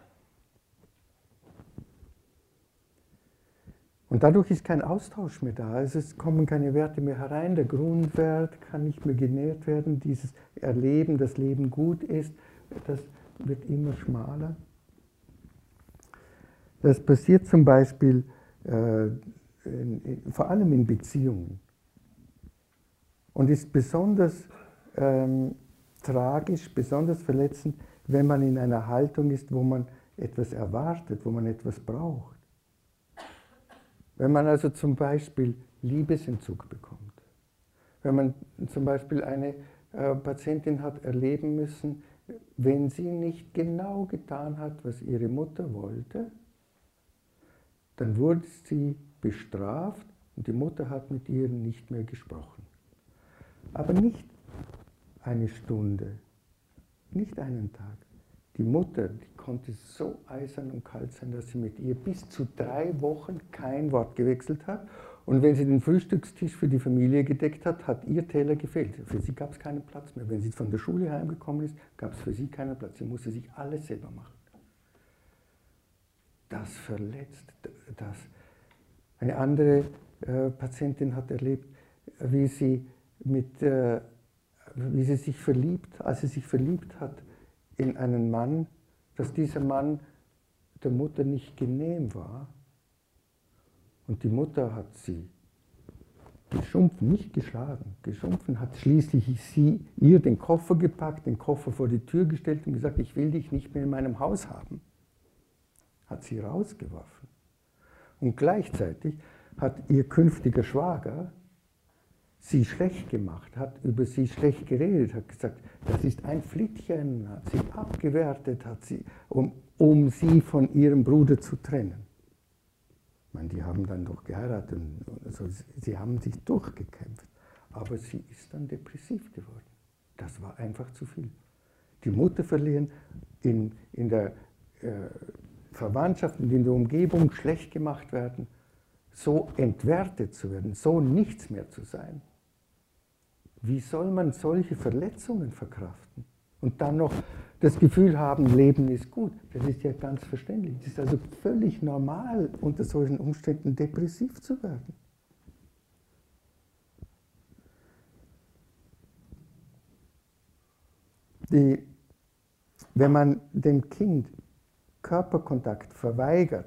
Und dadurch ist kein Austausch mehr da, es kommen keine Werte mehr herein, der Grundwert kann nicht mehr genährt werden, dieses Erleben, dass Leben gut ist, das wird immer schmaler. Das passiert zum Beispiel vor allem in Beziehungen und ist besonders tragisch, besonders verletzend, wenn man in einer Haltung ist, wo man etwas erwartet, wo man etwas braucht. Wenn man also zum Beispiel Liebesentzug bekommt, wenn man zum Beispiel eine Patientin hat erleben müssen, wenn sie nicht genau getan hat, was ihre Mutter wollte, dann wurde sie bestraft und die Mutter hat mit ihr nicht mehr gesprochen. Aber nicht eine Stunde, nicht einen Tag. Die Mutter, die konnte so eisern und kalt sein, dass sie mit ihr bis zu 3 Wochen kein Wort gewechselt hat. Und wenn sie den Frühstückstisch für die Familie gedeckt hat, hat ihr Teller gefehlt. Für sie gab es keinen Platz mehr. Wenn sie von der Schule heimgekommen ist, gab es für sie keinen Platz. Sie musste sich alles selber machen. Das verletzt. Eine andere Patientin hat erlebt, wie sie sich verliebt, als sie sich verliebt hat in einen Mann, dass dieser Mann der Mutter nicht genehm war. Und die Mutter hat sie geschumpfen, nicht geschlagen, geschumpfen, hat schließlich ihr den Koffer gepackt, den Koffer vor die Tür gestellt und gesagt, ich will dich nicht mehr in meinem Haus haben. Hat sie rausgeworfen. Und gleichzeitig hat ihr künftiger Schwager sie schlecht gemacht, hat über sie schlecht geredet, hat gesagt, das ist ein Flittchen, hat sie abgewertet, um sie von ihrem Bruder zu trennen. Ich meine, die haben dann doch geheiratet, also sie haben sich durchgekämpft, aber sie ist dann depressiv geworden. Das war einfach zu viel. Die Mutter verlieren, in der Verwandtschaft und in der Umgebung schlecht gemacht werden, so entwertet zu werden, so nichts mehr zu sein. Wie soll man solche Verletzungen verkraften? Und dann noch das Gefühl haben, Leben ist gut. Das ist ja ganz verständlich. Es ist also völlig normal, unter solchen Umständen depressiv zu werden. Wenn man dem Kind Körperkontakt verweigert,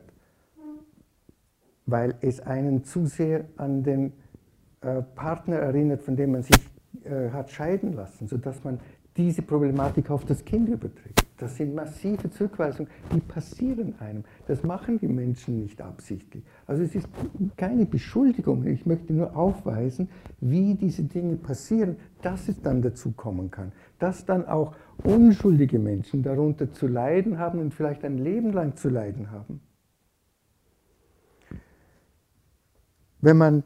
weil es einen zu sehr an den Partner erinnert, von dem man sich hat scheiden lassen, sodass man diese Problematik auf das Kind überträgt. Das sind massive Zurückweisungen, die passieren einem. Das machen die Menschen nicht absichtlich. Also es ist keine Beschuldigung. Ich möchte nur aufweisen, wie diese Dinge passieren, dass es dann dazu kommen kann. Dass dann auch unschuldige Menschen darunter zu leiden haben und vielleicht ein Leben lang zu leiden haben. Wenn man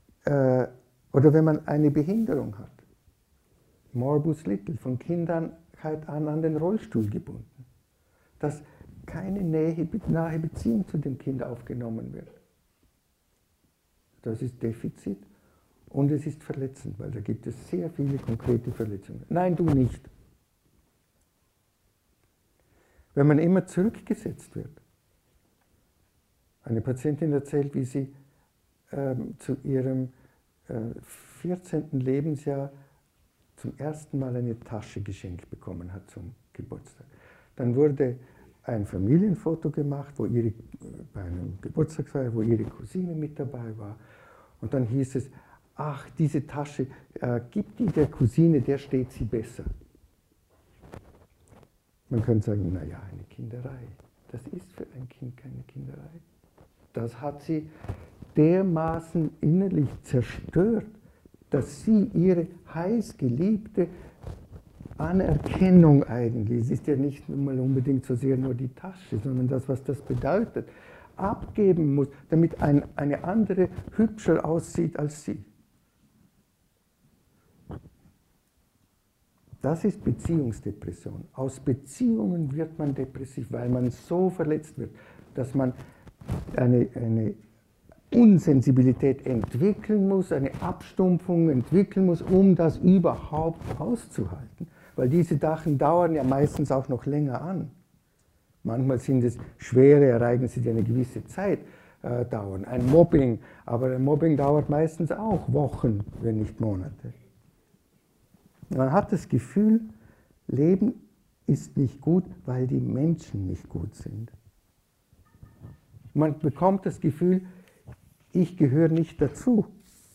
eine Behinderung hat, Morbus Little, von Kindheit an den Rollstuhl gebunden, dass keine nahe Beziehung zu dem Kind aufgenommen wird. Das ist Defizit und es ist verletzend, weil da gibt es sehr viele konkrete Verletzungen. Nein, du nicht. Wenn man immer zurückgesetzt wird. Eine Patientin erzählt, wie sie zu ihrem 14. Lebensjahr zum ersten Mal eine Tasche geschenkt bekommen hat zum Geburtstag. Dann wurde ein Familienfoto gemacht, bei einem Geburtstagsfeier, wo ihre Cousine mit dabei war. Und dann hieß es, ach, diese Tasche, gib die der Cousine, der steht sie besser. Man könnte sagen, naja, eine Kinderei. Das ist für ein Kind keine Kinderei. Das hat sie dermaßen innerlich zerstört, dass sie ihre heiß geliebte Anerkennung eigentlich, es ist ja nicht mal unbedingt so sehr nur die Tasche, sondern das, was das bedeutet, abgeben muss, damit eine andere hübscher aussieht als sie. Das ist Beziehungsdepression. Aus Beziehungen wird man depressiv, weil man so verletzt wird, dass man eine Unsensibilität entwickeln muss, eine Abstumpfung entwickeln muss, um das überhaupt auszuhalten. Weil diese Sachen dauern ja meistens auch noch länger an. Manchmal sind es schwere Ereignisse, die eine gewisse Zeit dauern. Ein Mobbing, aber ein Mobbing dauert meistens auch Wochen, wenn nicht Monate. Man hat das Gefühl, Leben ist nicht gut, weil die Menschen nicht gut sind. Man bekommt das Gefühl, ich gehöre nicht dazu.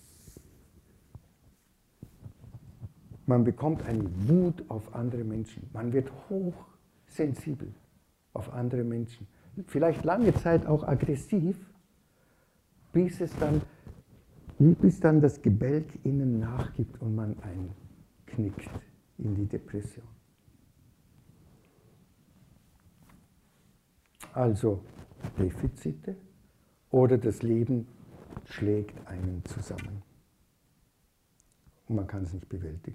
Man bekommt eine Wut auf andere Menschen. Man wird hochsensibel auf andere Menschen. Vielleicht lange Zeit auch aggressiv, bis dann das Gebälk innen nachgibt und man einknickt in die Depression. Also Defizite oder das Leben schlägt einen zusammen. Und man kann es nicht bewältigen.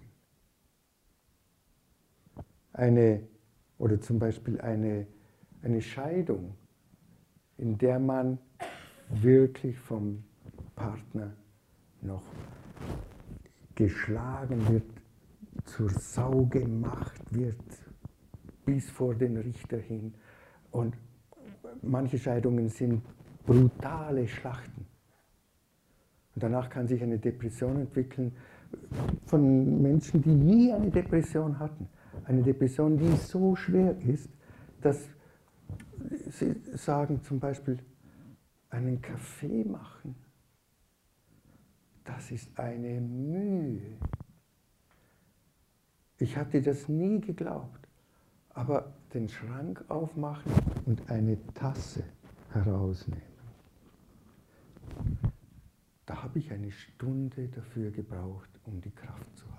Oder zum Beispiel eine Scheidung, in der man wirklich vom Partner noch geschlagen wird, zur Sau gemacht wird, bis vor den Richter hin. Und manche Scheidungen sind brutale Schlachten. Und danach kann sich eine Depression entwickeln von Menschen, die nie eine Depression hatten. Eine Depression, die so schwer ist, dass sie sagen zum Beispiel, einen Kaffee machen, das ist eine Mühe. Ich hatte das nie geglaubt, aber den Schrank aufmachen und eine Tasse herausnehmen. Da habe ich eine Stunde dafür gebraucht, um die Kraft zu haben.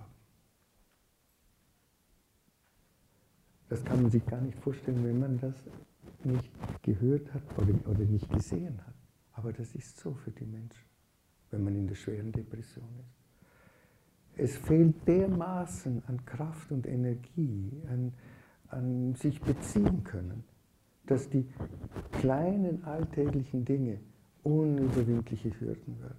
Das kann man sich gar nicht vorstellen, wenn man das nicht gehört hat oder nicht gesehen hat. Aber das ist so für die Menschen, wenn man in der schweren Depression ist. Es fehlt dermaßen an Kraft und Energie, an sich beziehen können, dass die kleinen alltäglichen Dinge unüberwindliche Hürden werden.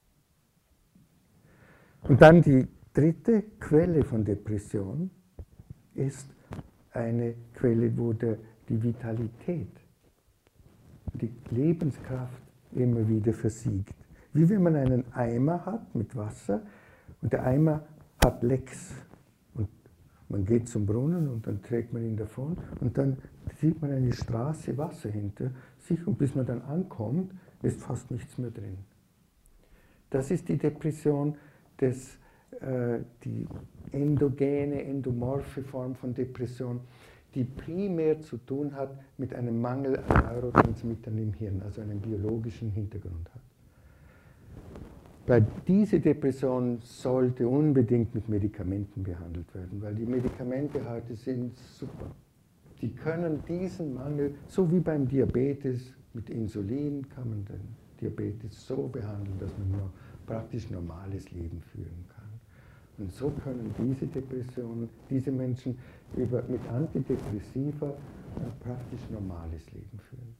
Und dann die dritte Quelle von Depression ist eine Quelle, wo die Vitalität, die Lebenskraft immer wieder versiegt. Wie wenn man einen Eimer hat mit Wasser und der Eimer hat Lecks. Und man geht zum Brunnen und dann trägt man ihn davon und dann sieht man eine Straße Wasser hinter sich und bis man dann ankommt, ist fast nichts mehr drin. Das ist die Depression des die endogene, endomorphe Form von Depression, die primär zu tun hat mit einem Mangel an Neurotransmittern im Hirn, also einem biologischen Hintergrund hat. Weil diese Depression sollte unbedingt mit Medikamenten behandelt werden, weil die Medikamente heute sind super. Die können diesen Mangel, so wie beim Diabetes, mit Insulin kann man den Diabetes so behandeln, dass man nur praktisch normales Leben führen kann. Und so können diese Depressionen, diese Menschen mit Antidepressiva ein praktisch normales Leben führen.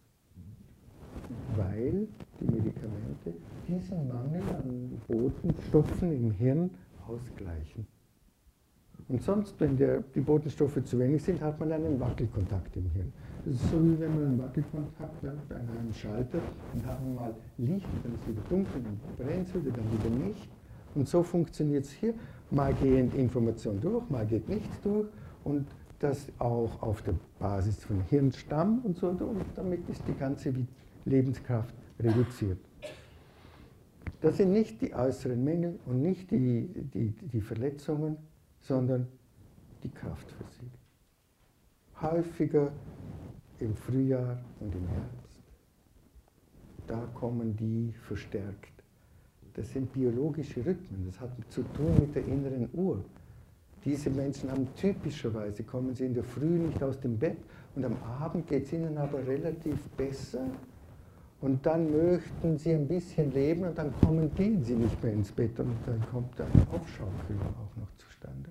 Weil die Medikamente diesen Mangel an Botenstoffen im Hirn ausgleichen. Und sonst, wenn die Botenstoffe zu wenig sind, hat man einen Wackelkontakt im Hirn. Das ist so, wie wenn man einen Wackelkontakt hat bei einem Schalter, dann haben wir mal Licht, dann ist es wieder dunkel, dann brennt es wieder, dann wieder nicht. Und so funktioniert es hier. Mal geht Information durch, mal geht nichts durch. Und das auch auf der Basis von Hirnstamm und so. Und damit ist die ganze Lebenskraft reduziert. Das sind nicht die äußeren Mängel und nicht die Verletzungen, sondern die Kraft für sie. Häufiger im Frühjahr und im Herbst. Da kommen die verstärkt. Das sind biologische Rhythmen, das hat zu tun mit der inneren Uhr. Diese Menschen haben typischerweise, kommen sie in der Früh nicht aus dem Bett und am Abend geht es ihnen aber relativ besser und dann möchten sie ein bisschen leben und dann gehen sie nicht mehr ins Bett und dann kommt eine Aufschaukelung auch noch zustande.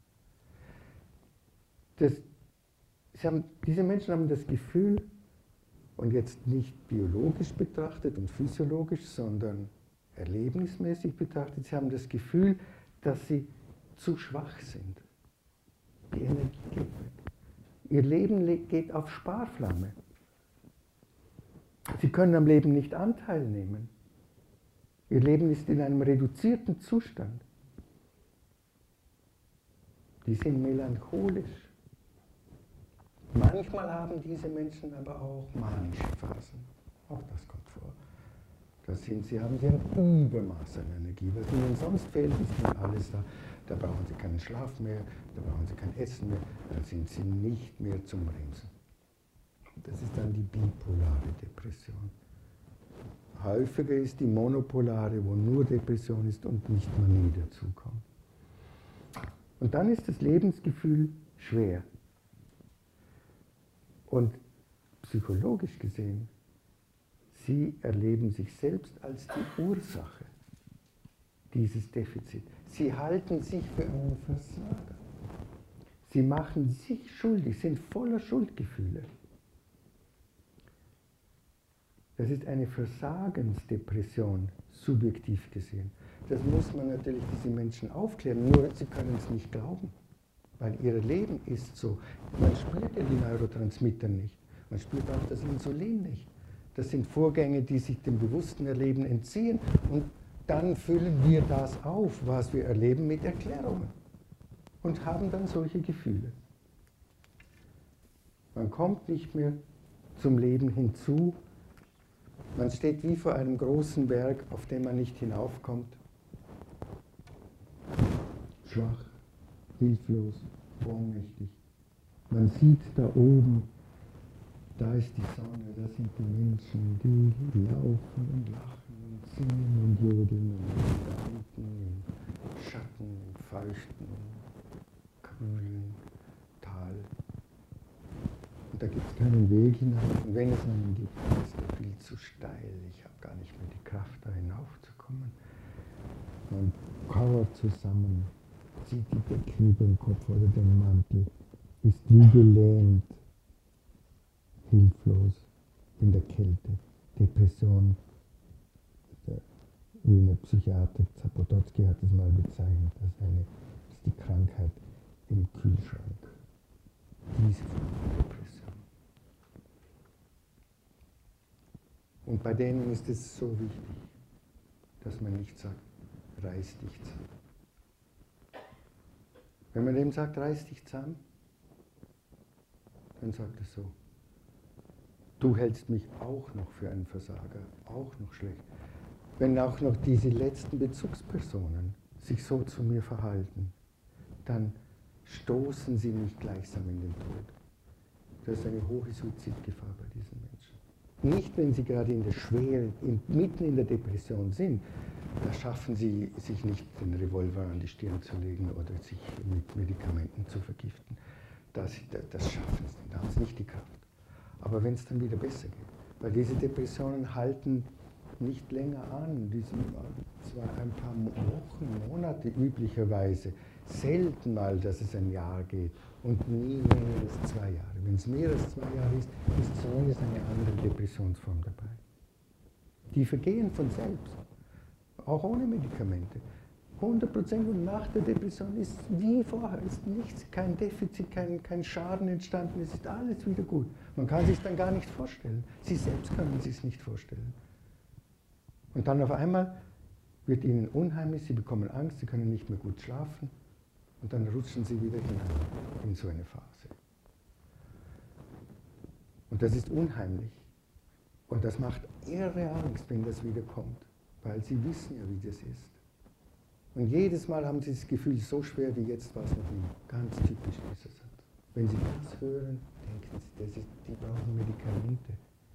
Diese Menschen haben das Gefühl, und jetzt nicht biologisch betrachtet und physiologisch, sondern erlebnismäßig betrachtet, sie haben das Gefühl, dass sie zu schwach sind. Die Energie geht weg. Ihr Leben geht auf Sparflamme. Sie können am Leben nicht Anteil nehmen. Ihr Leben ist in einem reduzierten Zustand. Die sind melancholisch. Manchmal haben diese Menschen aber auch manische Phasen. Auch das kommt vor. Sie haben ein Übermaß an Energie. Was ihnen sonst fehlt, ist nicht alles da. Da brauchen sie keinen Schlaf mehr, da brauchen sie kein Essen mehr, da sind sie nicht mehr zum Bremsen. Das ist dann die bipolare Depression. Häufiger ist die monopolare, wo nur Depression ist und nicht Manie dazukommt. Und dann ist das Lebensgefühl schwer. Und psychologisch gesehen, sie erleben sich selbst als die Ursache dieses Defizits. Sie halten sich für einen Versager. Sie machen sich schuldig, sind voller Schuldgefühle. Das ist eine Versagensdepression, subjektiv gesehen. Das muss man natürlich diese Menschen aufklären, nur sie können es nicht glauben. Weil ihr Leben ist so. Man spürt ja die Neurotransmitter nicht. Man spürt auch das Insulin nicht. Das sind Vorgänge, die sich dem bewussten Erleben entziehen. Und dann füllen wir das auf, was wir erleben, mit Erklärungen. Und haben dann solche Gefühle. Man kommt nicht mehr zum Leben hinzu. Man steht wie vor einem großen Berg, auf den man nicht hinaufkommt. Schwach. Hilflos, ohnmächtig. Man sieht da oben, da ist die Sonne, da sind die Menschen, die laufen und lachen und singen und jodeln und danken im Schatten, im feuchten, kühlen Tal. Und da gibt es keinen Weg hinauf. Und wenn es einen gibt, ist er viel zu steil. Ich habe gar nicht mehr die Kraft, da hinaufzukommen. Man kauert zusammen. Zieht die Decke über den Kopf oder den Mantel, ist wie gelähmt, hilflos in der Kälte. Depression, wie eine Psychiater, Zapotocki hat es mal bezeichnet, das ist die Krankheit im Kühlschrank. Diese Form von Depression. Und bei denen ist es so wichtig, dass man nicht sagt, reiß dich zusammen. Wenn man dem sagt, reiß dich zusammen, dann sagt er so, du hältst mich auch noch für einen Versager, auch noch schlecht. Wenn auch noch diese letzten Bezugspersonen sich so zu mir verhalten, dann stoßen sie nicht gleichsam in den Tod. Das ist eine hohe Suizidgefahr bei diesen Menschen. Nicht, wenn sie gerade in der Schwere, mitten in der Depression sind, da schaffen sie sich nicht, den Revolver an die Stirn zu legen oder sich mit Medikamenten zu vergiften. Das schaffen sie nicht, da haben sie nicht die Kraft. Aber wenn es dann wieder besser geht, weil diese Depressionen halten nicht länger an, die sind zwar ein paar Wochen, Monate üblicherweise, selten mal, dass es ein Jahr geht und nie länger als 2 Jahre. Wenn es mehr als 2 Jahre ist, ist zumindest eine andere Depressionsform dabei. Die vergehen von selbst, auch ohne Medikamente. 100% und nach der Depression ist wie vorher, ist nichts, kein Defizit, kein Schaden entstanden, es ist alles wieder gut. Man kann sich dann gar nicht vorstellen. Sie selbst können sich es nicht vorstellen. Und dann auf einmal wird ihnen unheimlich, sie bekommen Angst, sie können nicht mehr gut schlafen und dann rutschen sie wieder hinein in so eine Phase. Und das ist unheimlich. Und das macht irre Angst, wenn das wieder kommt, weil sie wissen ja, wie das ist. Und jedes Mal haben sie das Gefühl, so schwer wie jetzt war es noch nie. Ganz typisch dieser Satz. Wenn sie das hören, denken sie, die brauchen Medikamente.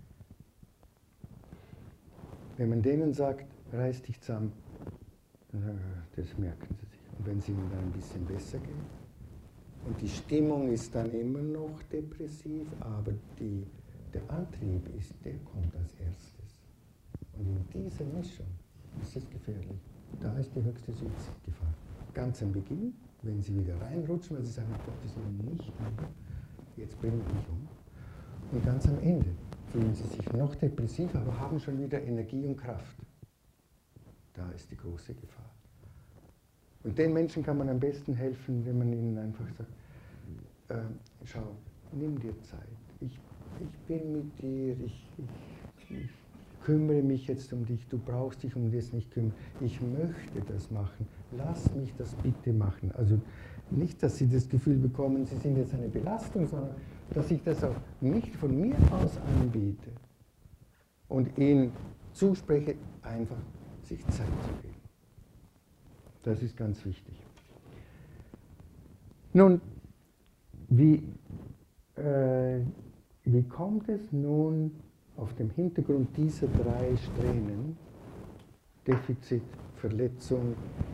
Wenn man denen sagt, reiß dich zusammen, das merken sie sich. Und wenn es ihnen dann ein bisschen besser geht, und die Stimmung ist dann immer noch depressiv, aber der Antrieb der kommt als erstes. Und in dieser Mischung ist es gefährlich. Da ist die höchste Suizidgefahr. Ganz am Beginn, wenn sie wieder reinrutschen, weil sie sagen, Gottes Willen nicht mehr, jetzt bringe ich mich um. Und ganz am Ende fühlen sie sich noch depressiv, aber haben schon wieder Energie und Kraft. Da ist die große Gefahr. Und den Menschen kann man am besten helfen, wenn man ihnen einfach sagt, schau, nimm dir Zeit. Ich bin mit dir, ich kümmere mich jetzt um dich, du brauchst dich um das nicht kümmern. Ich möchte das machen. Lass mich das bitte machen. Also nicht, dass sie das Gefühl bekommen, sie sind jetzt eine Belastung, sondern dass ich das auch nicht von mir aus anbiete und ihnen zuspreche, einfach sich Zeit zu geben. Das ist ganz wichtig. Nun, wie kommt es nun auf dem Hintergrund dieser 3 Strähnen, Defizit, Verletzung,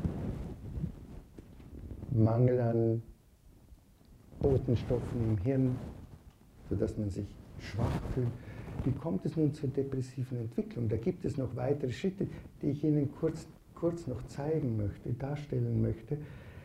Mangel an Botenstoffen im Hirn, sodass man sich schwach fühlt, wie kommt es nun zur depressiven Entwicklung? Da gibt es noch weitere Schritte, die ich Ihnen kurz noch zeigen möchte, darstellen möchte.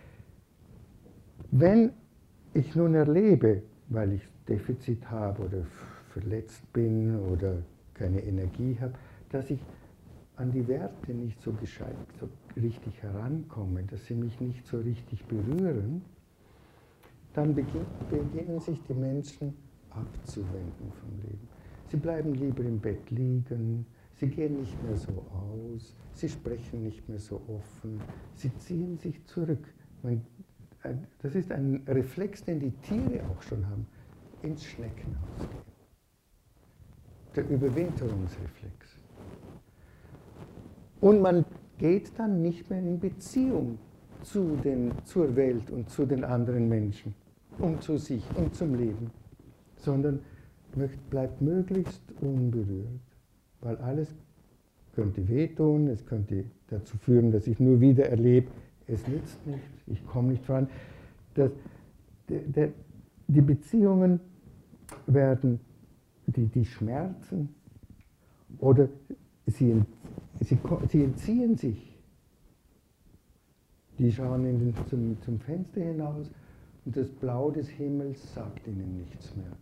Wenn ich nun erlebe, weil ich Defizit habe oder verletzt bin oder keine Energie habe, dass ich an die Werte nicht so gescheit, so richtig herankomme, dass sie mich nicht so richtig berühren, dann beginnen sich die Menschen abzuwenden vom Leben. Sie bleiben lieber im Bett liegen, sie gehen nicht mehr so aus, sie sprechen nicht mehr so offen, sie ziehen sich zurück. Das ist ein Reflex, den die Tiere auch schon haben, ins Schneckenhaus gehen. Der Überwinterungsreflex. Und man geht dann nicht mehr in Beziehung zur Welt und zu den anderen Menschen und zu sich und zum Leben, sondern bleibt möglichst unberührt, weil alles könnte wehtun, es könnte dazu führen, dass ich nur wieder erlebe, es nützt nichts, ich komme nicht voran. Die Beziehungen werden, die Schmerzen oder sie entziehen sich. Die schauen zum Fenster hinaus und das Blau des Himmels sagt ihnen nichts mehr.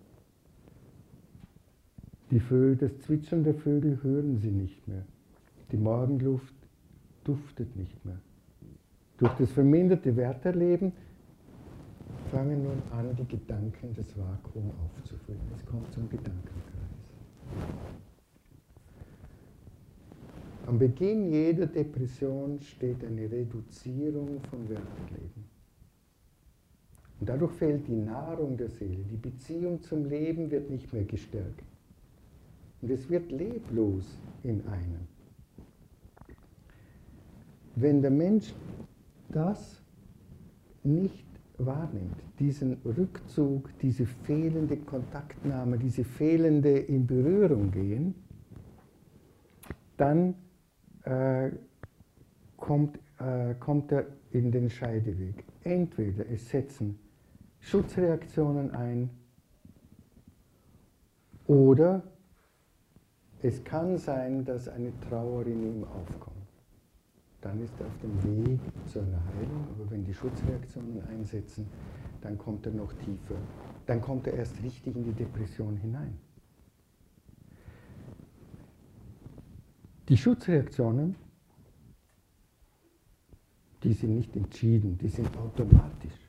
Das Zwitschern der Vögel hören sie nicht mehr. Die Morgenluft duftet nicht mehr. Durch das verminderte Werterleben fangen nun an, die Gedanken das Vakuum aufzufüllen. Es kommt zum Gedankenkreis. Am Beginn jeder Depression steht eine Reduzierung vom Werterleben. Und dadurch fehlt die Nahrung der Seele. Die Beziehung zum Leben wird nicht mehr gestärkt. Und es wird leblos in einem. Wenn der Mensch das nicht wahrnimmt, diesen Rückzug, diese fehlende Kontaktnahme, diese fehlende in Berührung gehen, dann kommt er in den Scheideweg. Entweder es setzen Schutzreaktionen ein oder es kann sein, dass eine Trauer in ihm aufkommt. Dann ist er auf dem Weg zu einer Heilung, aber wenn die Schutzreaktionen einsetzen, dann kommt er noch tiefer. Dann kommt er erst richtig in die Depression hinein. Die Schutzreaktionen, die sind nicht entschieden, die sind automatisch.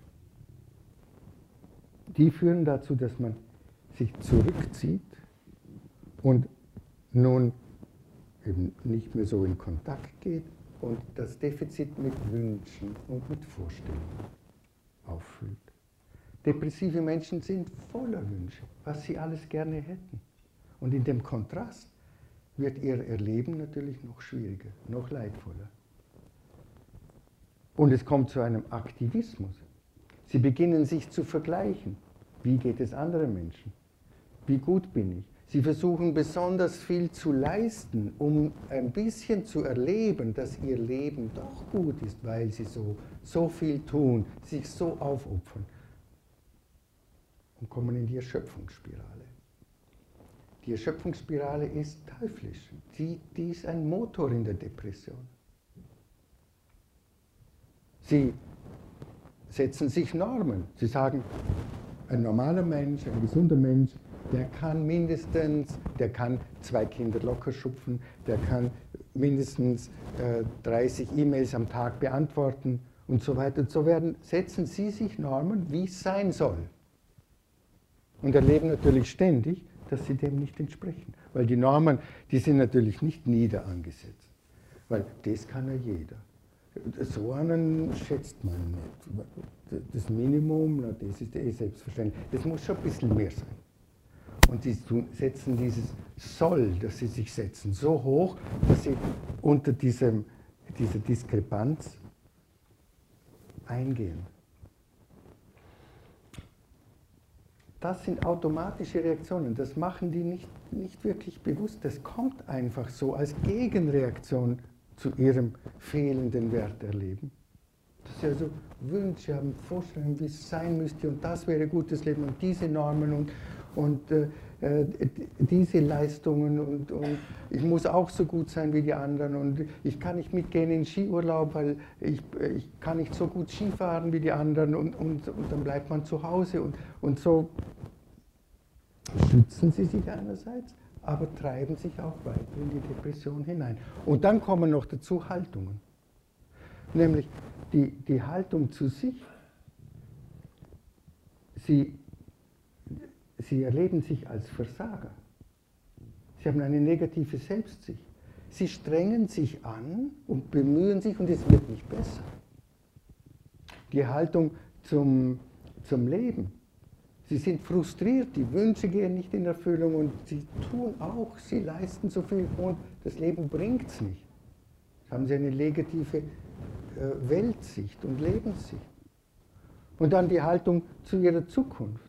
Die führen dazu, dass man sich zurückzieht und nun eben nicht mehr so in Kontakt geht und das Defizit mit Wünschen und mit Vorstellungen auffüllt. Depressive Menschen sind voller Wünsche, was sie alles gerne hätten. Und in dem Kontrast wird ihr Erleben natürlich noch schwieriger, noch leidvoller. Und es kommt zu einem Aktivismus. Sie beginnen sich zu vergleichen. Wie geht es anderen Menschen? Wie gut bin ich? Sie versuchen besonders viel zu leisten, um ein bisschen zu erleben, dass ihr Leben doch gut ist, weil sie so viel tun, sich so aufopfern und kommen in die Erschöpfungsspirale. Die Erschöpfungsspirale ist teuflisch. Die ist ein Motor in der Depression. Sie setzen sich Normen. Sie sagen, ein normaler Mensch, ein gesunder Mensch, der kann 2 Kinder locker schupfen, der kann mindestens 30 E-Mails am Tag beantworten und so weiter. Und so setzen Sie sich Normen, wie es sein soll. Und erleben natürlich ständig, dass sie dem nicht entsprechen. Weil die Normen, die sind natürlich nicht nieder angesetzt. Weil das kann ja jeder. So einen schätzt man nicht. Das Minimum, das ist selbstverständlich. Das muss schon ein bisschen mehr sein. Und sie setzen dieses Soll, das sie sich setzen, so hoch, dass sie unter dieser Diskrepanz eingehen. Das sind automatische Reaktionen, das machen die nicht wirklich bewusst. Das kommt einfach so als Gegenreaktion zu ihrem fehlenden Werterleben. Dass sie also Wünsche haben, Vorstellungen, wie es sein müsste und das wäre gutes Leben und diese Normen und diese Leistungen und ich muss auch so gut sein wie die anderen und ich kann nicht mitgehen in Skiurlaub, weil ich kann nicht so gut Skifahren wie die anderen und dann bleibt man zu Hause und so schützen sie sich einerseits, aber treiben sich auch weiter in die Depression hinein. Und dann kommen noch dazu Haltungen, nämlich die Haltung zu sich. Sie erleben sich als Versager. Sie haben eine negative Selbstsicht. Sie strengen sich an und bemühen sich und es wird nicht besser. Die Haltung zum Leben. Sie sind frustriert, die Wünsche gehen nicht in Erfüllung und sie tun auch, sie leisten so viel und das Leben bringt es nicht. Haben sie eine negative Weltsicht und Lebenssicht. Und dann die Haltung zu ihrer Zukunft.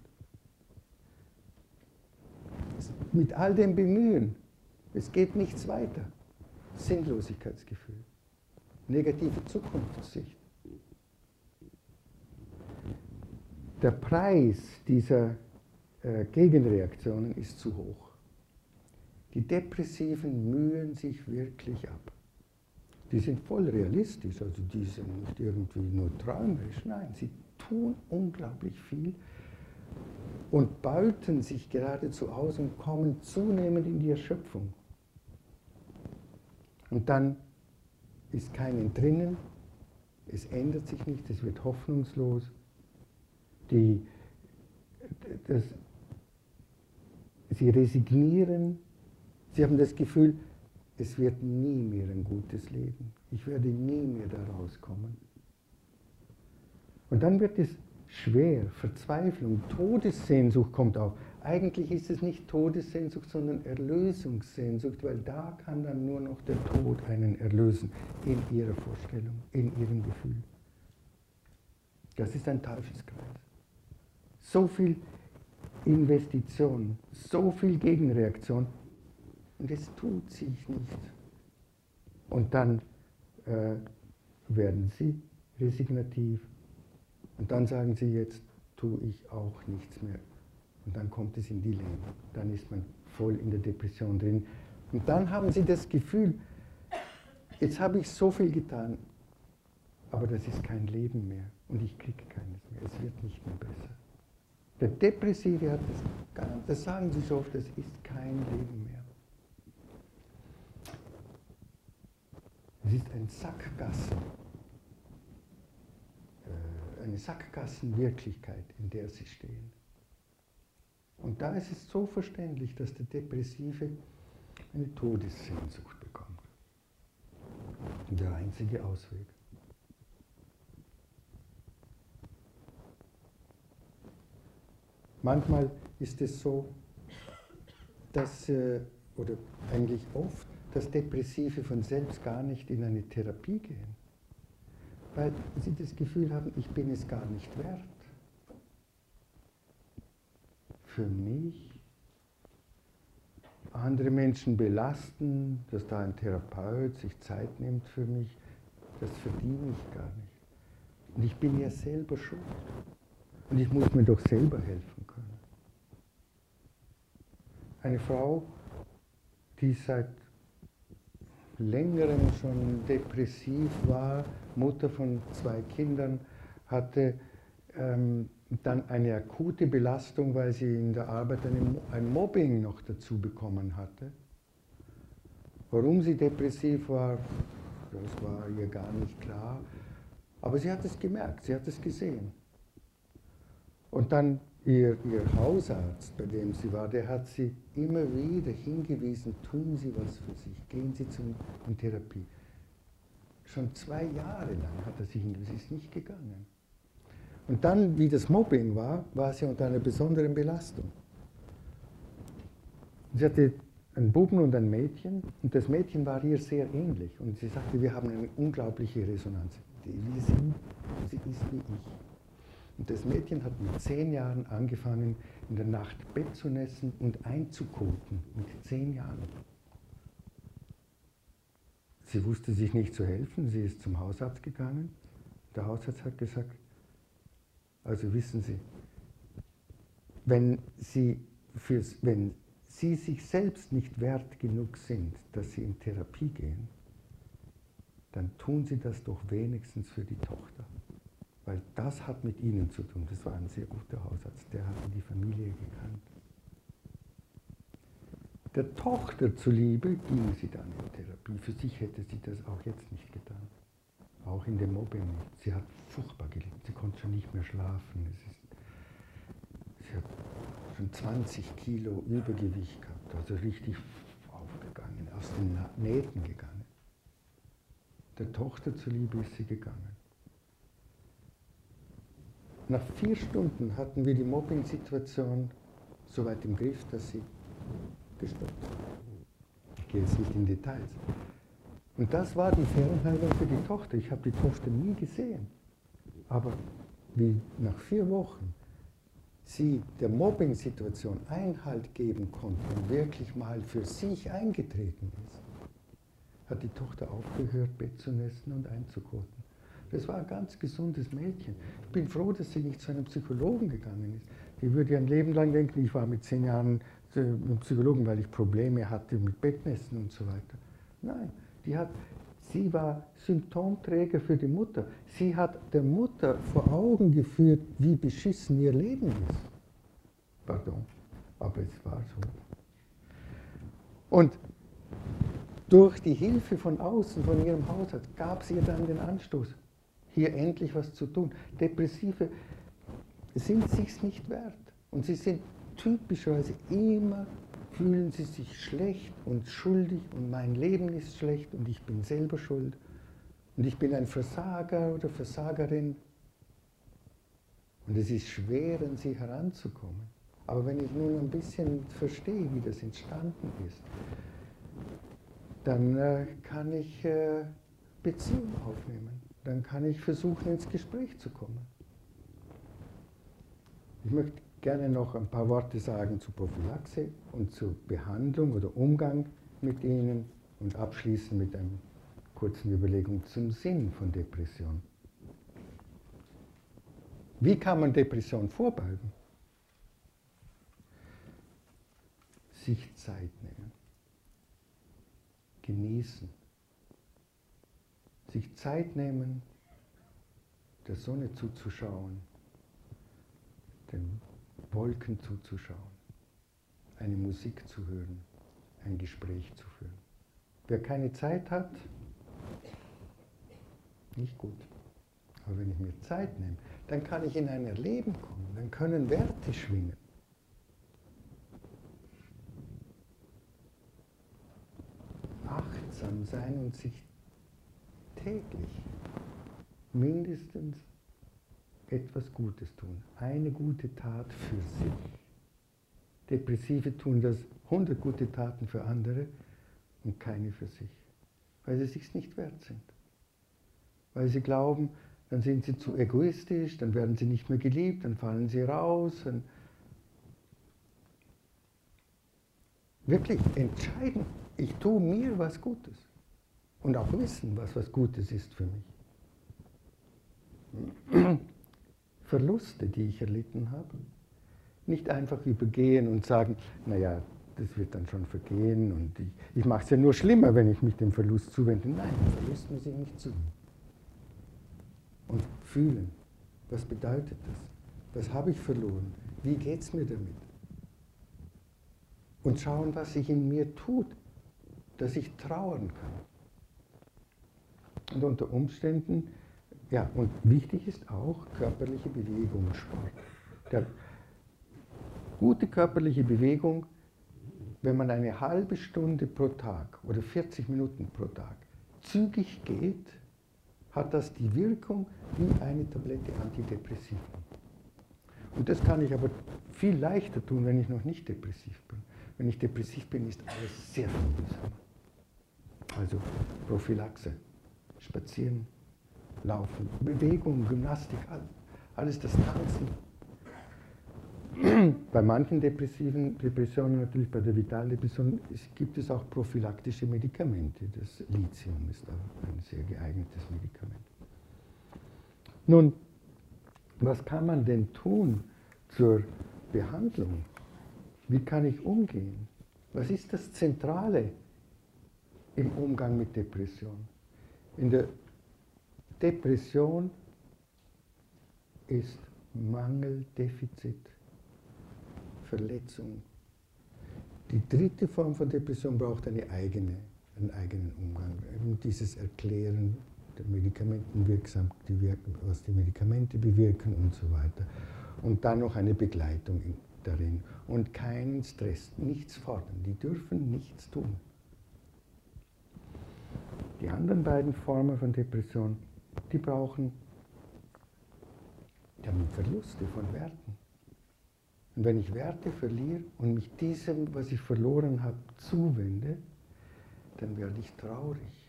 Mit all dem Bemühen, es geht nichts weiter. Sinnlosigkeitsgefühl, negative Zukunftssicht. Der Preis dieser Gegenreaktionen ist zu hoch. Die Depressiven mühen sich wirklich ab. Die sind voll realistisch, also die sind nicht irgendwie nur träumerisch. Nein, sie tun unglaublich viel und beuten sich geradezu aus und kommen zunehmend in die Erschöpfung. Und dann ist kein Entrinnen, es ändert sich nichts, es wird hoffnungslos. Sie resignieren, sie haben das Gefühl, es wird nie mehr ein gutes Leben. Ich werde nie mehr da rauskommen. Und dann wird es schwer, Verzweiflung, Todessehnsucht kommt auch. Eigentlich ist es nicht Todessehnsucht, sondern Erlösungssehnsucht, weil da kann dann nur noch der Tod einen erlösen, in ihrer Vorstellung, in ihrem Gefühl. Das ist ein Teufelskreis. So viel Investition, so viel Gegenreaktion und es tut sich nichts. Und dann werden sie resignativ und dann sagen sie, jetzt tue ich auch nichts mehr. Und dann kommt es in die Lähmung, dann ist man voll in der Depression drin. Und dann haben sie das Gefühl, jetzt habe ich so viel getan, aber das ist kein Leben mehr und ich kriege keines mehr, es wird nicht mehr besser. Der Depressive hat das sagen sie so oft, das ist kein Leben mehr. Es ist eine Sackgassenwirklichkeit, in der sie stehen. Und da ist es so verständlich, dass der Depressive eine Todessehnsucht bekommt. Und der einzige Ausweg. Manchmal ist es so, dass, oder eigentlich oft, dass Depressive von selbst gar nicht in eine Therapie gehen, weil sie das Gefühl haben, ich bin es gar nicht wert. Für mich, andere Menschen belasten, dass da ein Therapeut sich Zeit nimmt für mich, das verdiene ich gar nicht. Und ich bin ja selber schuld. Und ich muss mir doch selber helfen können. Eine Frau, die seit längerem schon depressiv war, Mutter von 2 Kindern, hatte dann eine akute Belastung, weil sie in der Arbeit ein Mobbing noch dazu bekommen hatte. Warum sie depressiv war, das war ihr gar nicht klar. Aber sie hat es gemerkt, sie hat es gesehen. Und dann ihr Hausarzt, bei dem sie war, der hat sie immer wieder hingewiesen, tun Sie was für sich, gehen Sie in Therapie. Schon 2 Jahre lang hat er sie hingewiesen, es ist nicht gegangen. Und dann, wie das Mobbing war, war sie unter einer besonderen Belastung. Sie hatte einen Buben und ein Mädchen und das Mädchen war ihr sehr ähnlich. Und sie sagte, wir haben eine unglaubliche Resonanz. Sie ist wie ich. Und das Mädchen hat mit 10 Jahren angefangen, in der Nacht Bett zu nässen und einzukoten. Mit 10 Jahren. Sie wusste sich nicht zu helfen, sie ist zum Hausarzt gegangen. Der Hausarzt hat gesagt, also wissen Sie, wenn Sie sich selbst nicht wert genug sind, dass Sie in Therapie gehen, dann tun Sie das doch wenigstens für die Tochter. Weil das hat mit Ihnen zu tun. Das war ein sehr guter Hausarzt, der hatte die Familie gekannt. Der Tochter zuliebe ging sie dann in Therapie. Für sich hätte sie das auch jetzt nicht getan. Auch in dem Mobbing nicht. Sie hat furchtbar gelitten. Sie konnte schon nicht mehr schlafen. Sie hat schon 20 Kilo Übergewicht gehabt. Also richtig aufgegangen, aus den Nähten gegangen. Der Tochter zuliebe ist sie gegangen. Nach 4 Stunden hatten wir die Mobbing-Situation so weit im Griff, dass sie gestoppt hat. Ich gehe jetzt nicht in Details. Und das war die Fernheilung für die Tochter. Ich habe die Tochter nie gesehen. Aber wie nach 4 Wochen sie der Mobbing-Situation Einhalt geben konnte und wirklich mal für sich eingetreten ist, hat die Tochter aufgehört, Bett zu nässen und einzukoten. Das war ein ganz gesundes Mädchen. Ich bin froh, dass sie nicht zu einem Psychologen gegangen ist. Die würde ihr Leben lang denken, ich war mit 10 Jahren zum Psychologen, weil ich Probleme hatte mit Bettnässen und so weiter. Nein, sie war Symptomträger für die Mutter. Sie hat der Mutter vor Augen geführt, wie beschissen ihr Leben ist. Pardon, aber es war so. Und durch die Hilfe von außen, von ihrem Hausarzt, gab es ihr dann den Anstoß, hier endlich was zu tun. Depressive sind sich's nicht wert. Und sie sind typischerweise immer, fühlen sie sich schlecht und schuldig und mein Leben ist schlecht und ich bin selber schuld und ich bin ein Versager oder Versagerin. Und es ist schwer, an sie heranzukommen. Aber wenn ich nun ein bisschen verstehe, wie das entstanden ist, dann kann ich Beziehung aufnehmen. Dann kann ich versuchen, ins Gespräch zu kommen. Ich möchte gerne noch ein paar Worte sagen zur Prophylaxe und zur Behandlung oder Umgang mit ihnen und abschließen mit einer kurzen Überlegung zum Sinn von Depression. Wie kann man Depression vorbeugen? Sich Zeit nehmen, genießen, sich Zeit nehmen, der Sonne zuzuschauen, den Wolken zuzuschauen, eine Musik zu hören, ein Gespräch zu führen. Wer keine Zeit hat, nicht gut. Aber wenn ich mir Zeit nehme, dann kann ich in ein Erleben kommen, dann können Werte schwingen. Achtsam sein und sich täglich mindestens etwas Gutes tun. Eine gute Tat für sich. Depressive tun das 100 gute Taten für andere und keine für sich, weil sie es sich nicht wert sind. Weil sie glauben, dann sind sie zu egoistisch, dann werden sie nicht mehr geliebt, dann fallen sie raus. Wirklich entscheiden, ich tue mir was Gutes und auch wissen, was Gutes ist für mich. Verluste, die ich erlitten habe, nicht einfach übergehen und sagen, naja, das wird dann schon vergehen und ich mache es ja nur schlimmer, wenn ich mich dem Verlust zuwende. Nein, dem Verlust muss ich nicht zuwenden. Und fühlen, was bedeutet das? Was habe ich verloren? Wie geht es mir damit? Und schauen, was sich in mir tut, dass ich trauern kann. Und unter Umständen, ja, und wichtig ist auch körperliche Bewegung, Sport. Der gute körperliche Bewegung, wenn man eine halbe Stunde pro Tag oder 40 Minuten pro Tag zügig geht, hat das die Wirkung wie eine Tablette Antidepressiva. Und das kann ich aber viel leichter tun, wenn ich noch nicht depressiv bin. Wenn ich depressiv bin, ist alles sehr viel mühsamer. Also Prophylaxe, Spazieren, Laufen, Bewegung, Gymnastik, alles das Tanzen. Bei manchen Depressionen, natürlich bei der Vitaldepression, gibt es auch prophylaktische Medikamente. Das Lithium ist auch ein sehr geeignetes Medikament. Nun, was kann man denn tun zur Behandlung? Wie kann ich umgehen? Was ist das Zentrale im Umgang mit Depression? In der Depression ist Mangel, Defizit, Verletzung. Die dritte Form von Depression braucht einen eigenen Umgang. Eben dieses Erklären der Medikamentenwirksam, was die Medikamente bewirken und so weiter. Und dann noch eine Begleitung darin. Und keinen Stress, nichts fordern. Die dürfen nichts tun. Die anderen beiden Formen von Depression, die haben Verluste von Werten. Und wenn ich Werte verliere und mich diesem, was ich verloren habe, zuwende, dann werde ich traurig.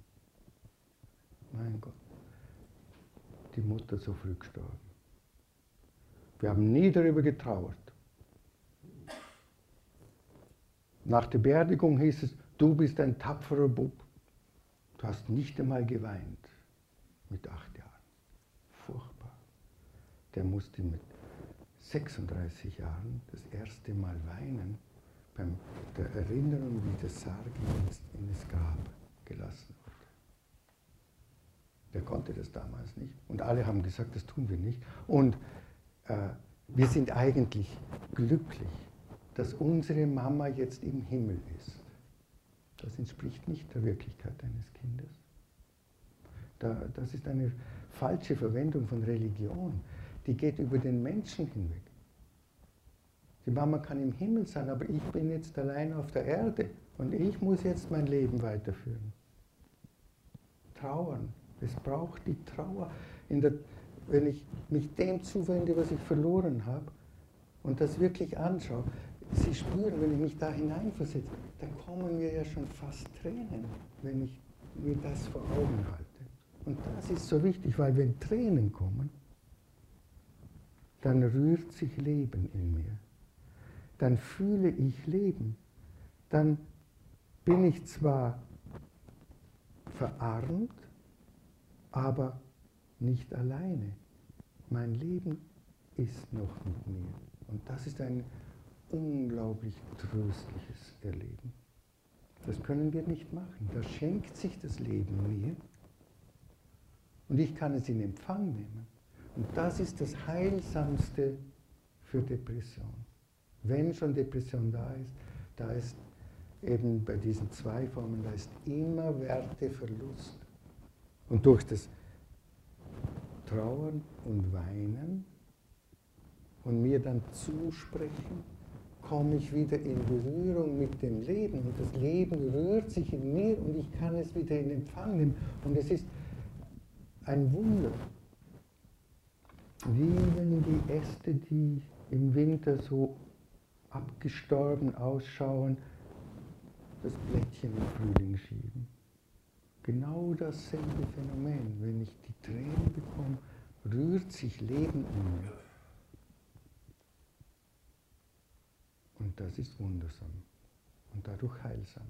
Mein Gott, die Mutter so früh gestorben. Wir haben nie darüber getrauert. Nach der Beerdigung hieß es, du bist ein tapferer Bub. Du hast nicht einmal geweint mit 8 Jahren. Furchtbar. Der musste mit 36 Jahren das erste Mal weinen, bei der Erinnerung, wie der Sarg in das Grab gelassen wurde. Der konnte das damals nicht. Und alle haben gesagt, das tun wir nicht. Und wir sind eigentlich glücklich, dass unsere Mama jetzt im Himmel ist. Das entspricht nicht der Wirklichkeit eines Kindes. Das ist eine falsche Verwendung von Religion. Die geht über den Menschen hinweg. Die Mama kann im Himmel sein, aber ich bin jetzt allein auf der Erde und ich muss jetzt mein Leben weiterführen. Trauern. Es braucht die Trauer. Wenn ich mich dem zuwende, was ich verloren habe und das wirklich anschaue, Sie spüren, wenn ich mich da hineinversetze, da kommen mir ja schon fast Tränen, wenn ich mir das vor Augen halte. Und das ist so wichtig, weil wenn Tränen kommen, dann rührt sich Leben in mir. Dann fühle ich Leben. Dann bin ich zwar verarmt, aber nicht alleine. Mein Leben ist noch mit mir. Und das ist ein unglaublich tröstliches Erleben. Das können wir nicht machen. Da schenkt sich das Leben mir und ich kann es in Empfang nehmen. Und das ist das Heilsamste für Depression. Wenn schon Depression da ist eben bei diesen zwei Formen, da ist immer Werteverlust. Und durch das Trauern und Weinen und mir dann zusprechen, komme ich wieder in Berührung mit dem Leben und das Leben rührt sich in mir und ich kann es wieder in Empfang nehmen. Und es ist ein Wunder, wie wenn die Äste, die im Winter so abgestorben ausschauen, das Blättchen im Frühling schieben. Genau dasselbe Phänomen. Wenn ich die Tränen bekomme, rührt sich Leben in mir. Und das ist wundersam und dadurch heilsam.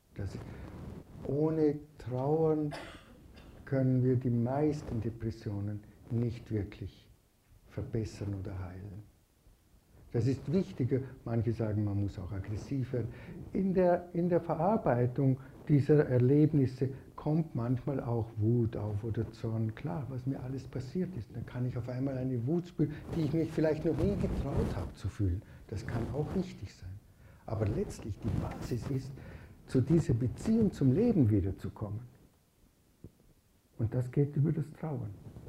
Ohne Trauern können wir die meisten Depressionen nicht wirklich verbessern oder heilen. Das ist wichtiger. Manche sagen, man muss auch aggressiv werden. In der Verarbeitung dieser Erlebnisse kommt manchmal auch Wut auf oder Zorn. Klar, was mir alles passiert ist. Dann kann ich auf einmal eine Wut spüren, die ich mich vielleicht noch nie getraut habe zu fühlen. Das kann auch wichtig sein. Aber letztlich die Basis ist, zu dieser Beziehung zum Leben wiederzukommen. Und das geht über das Trauern.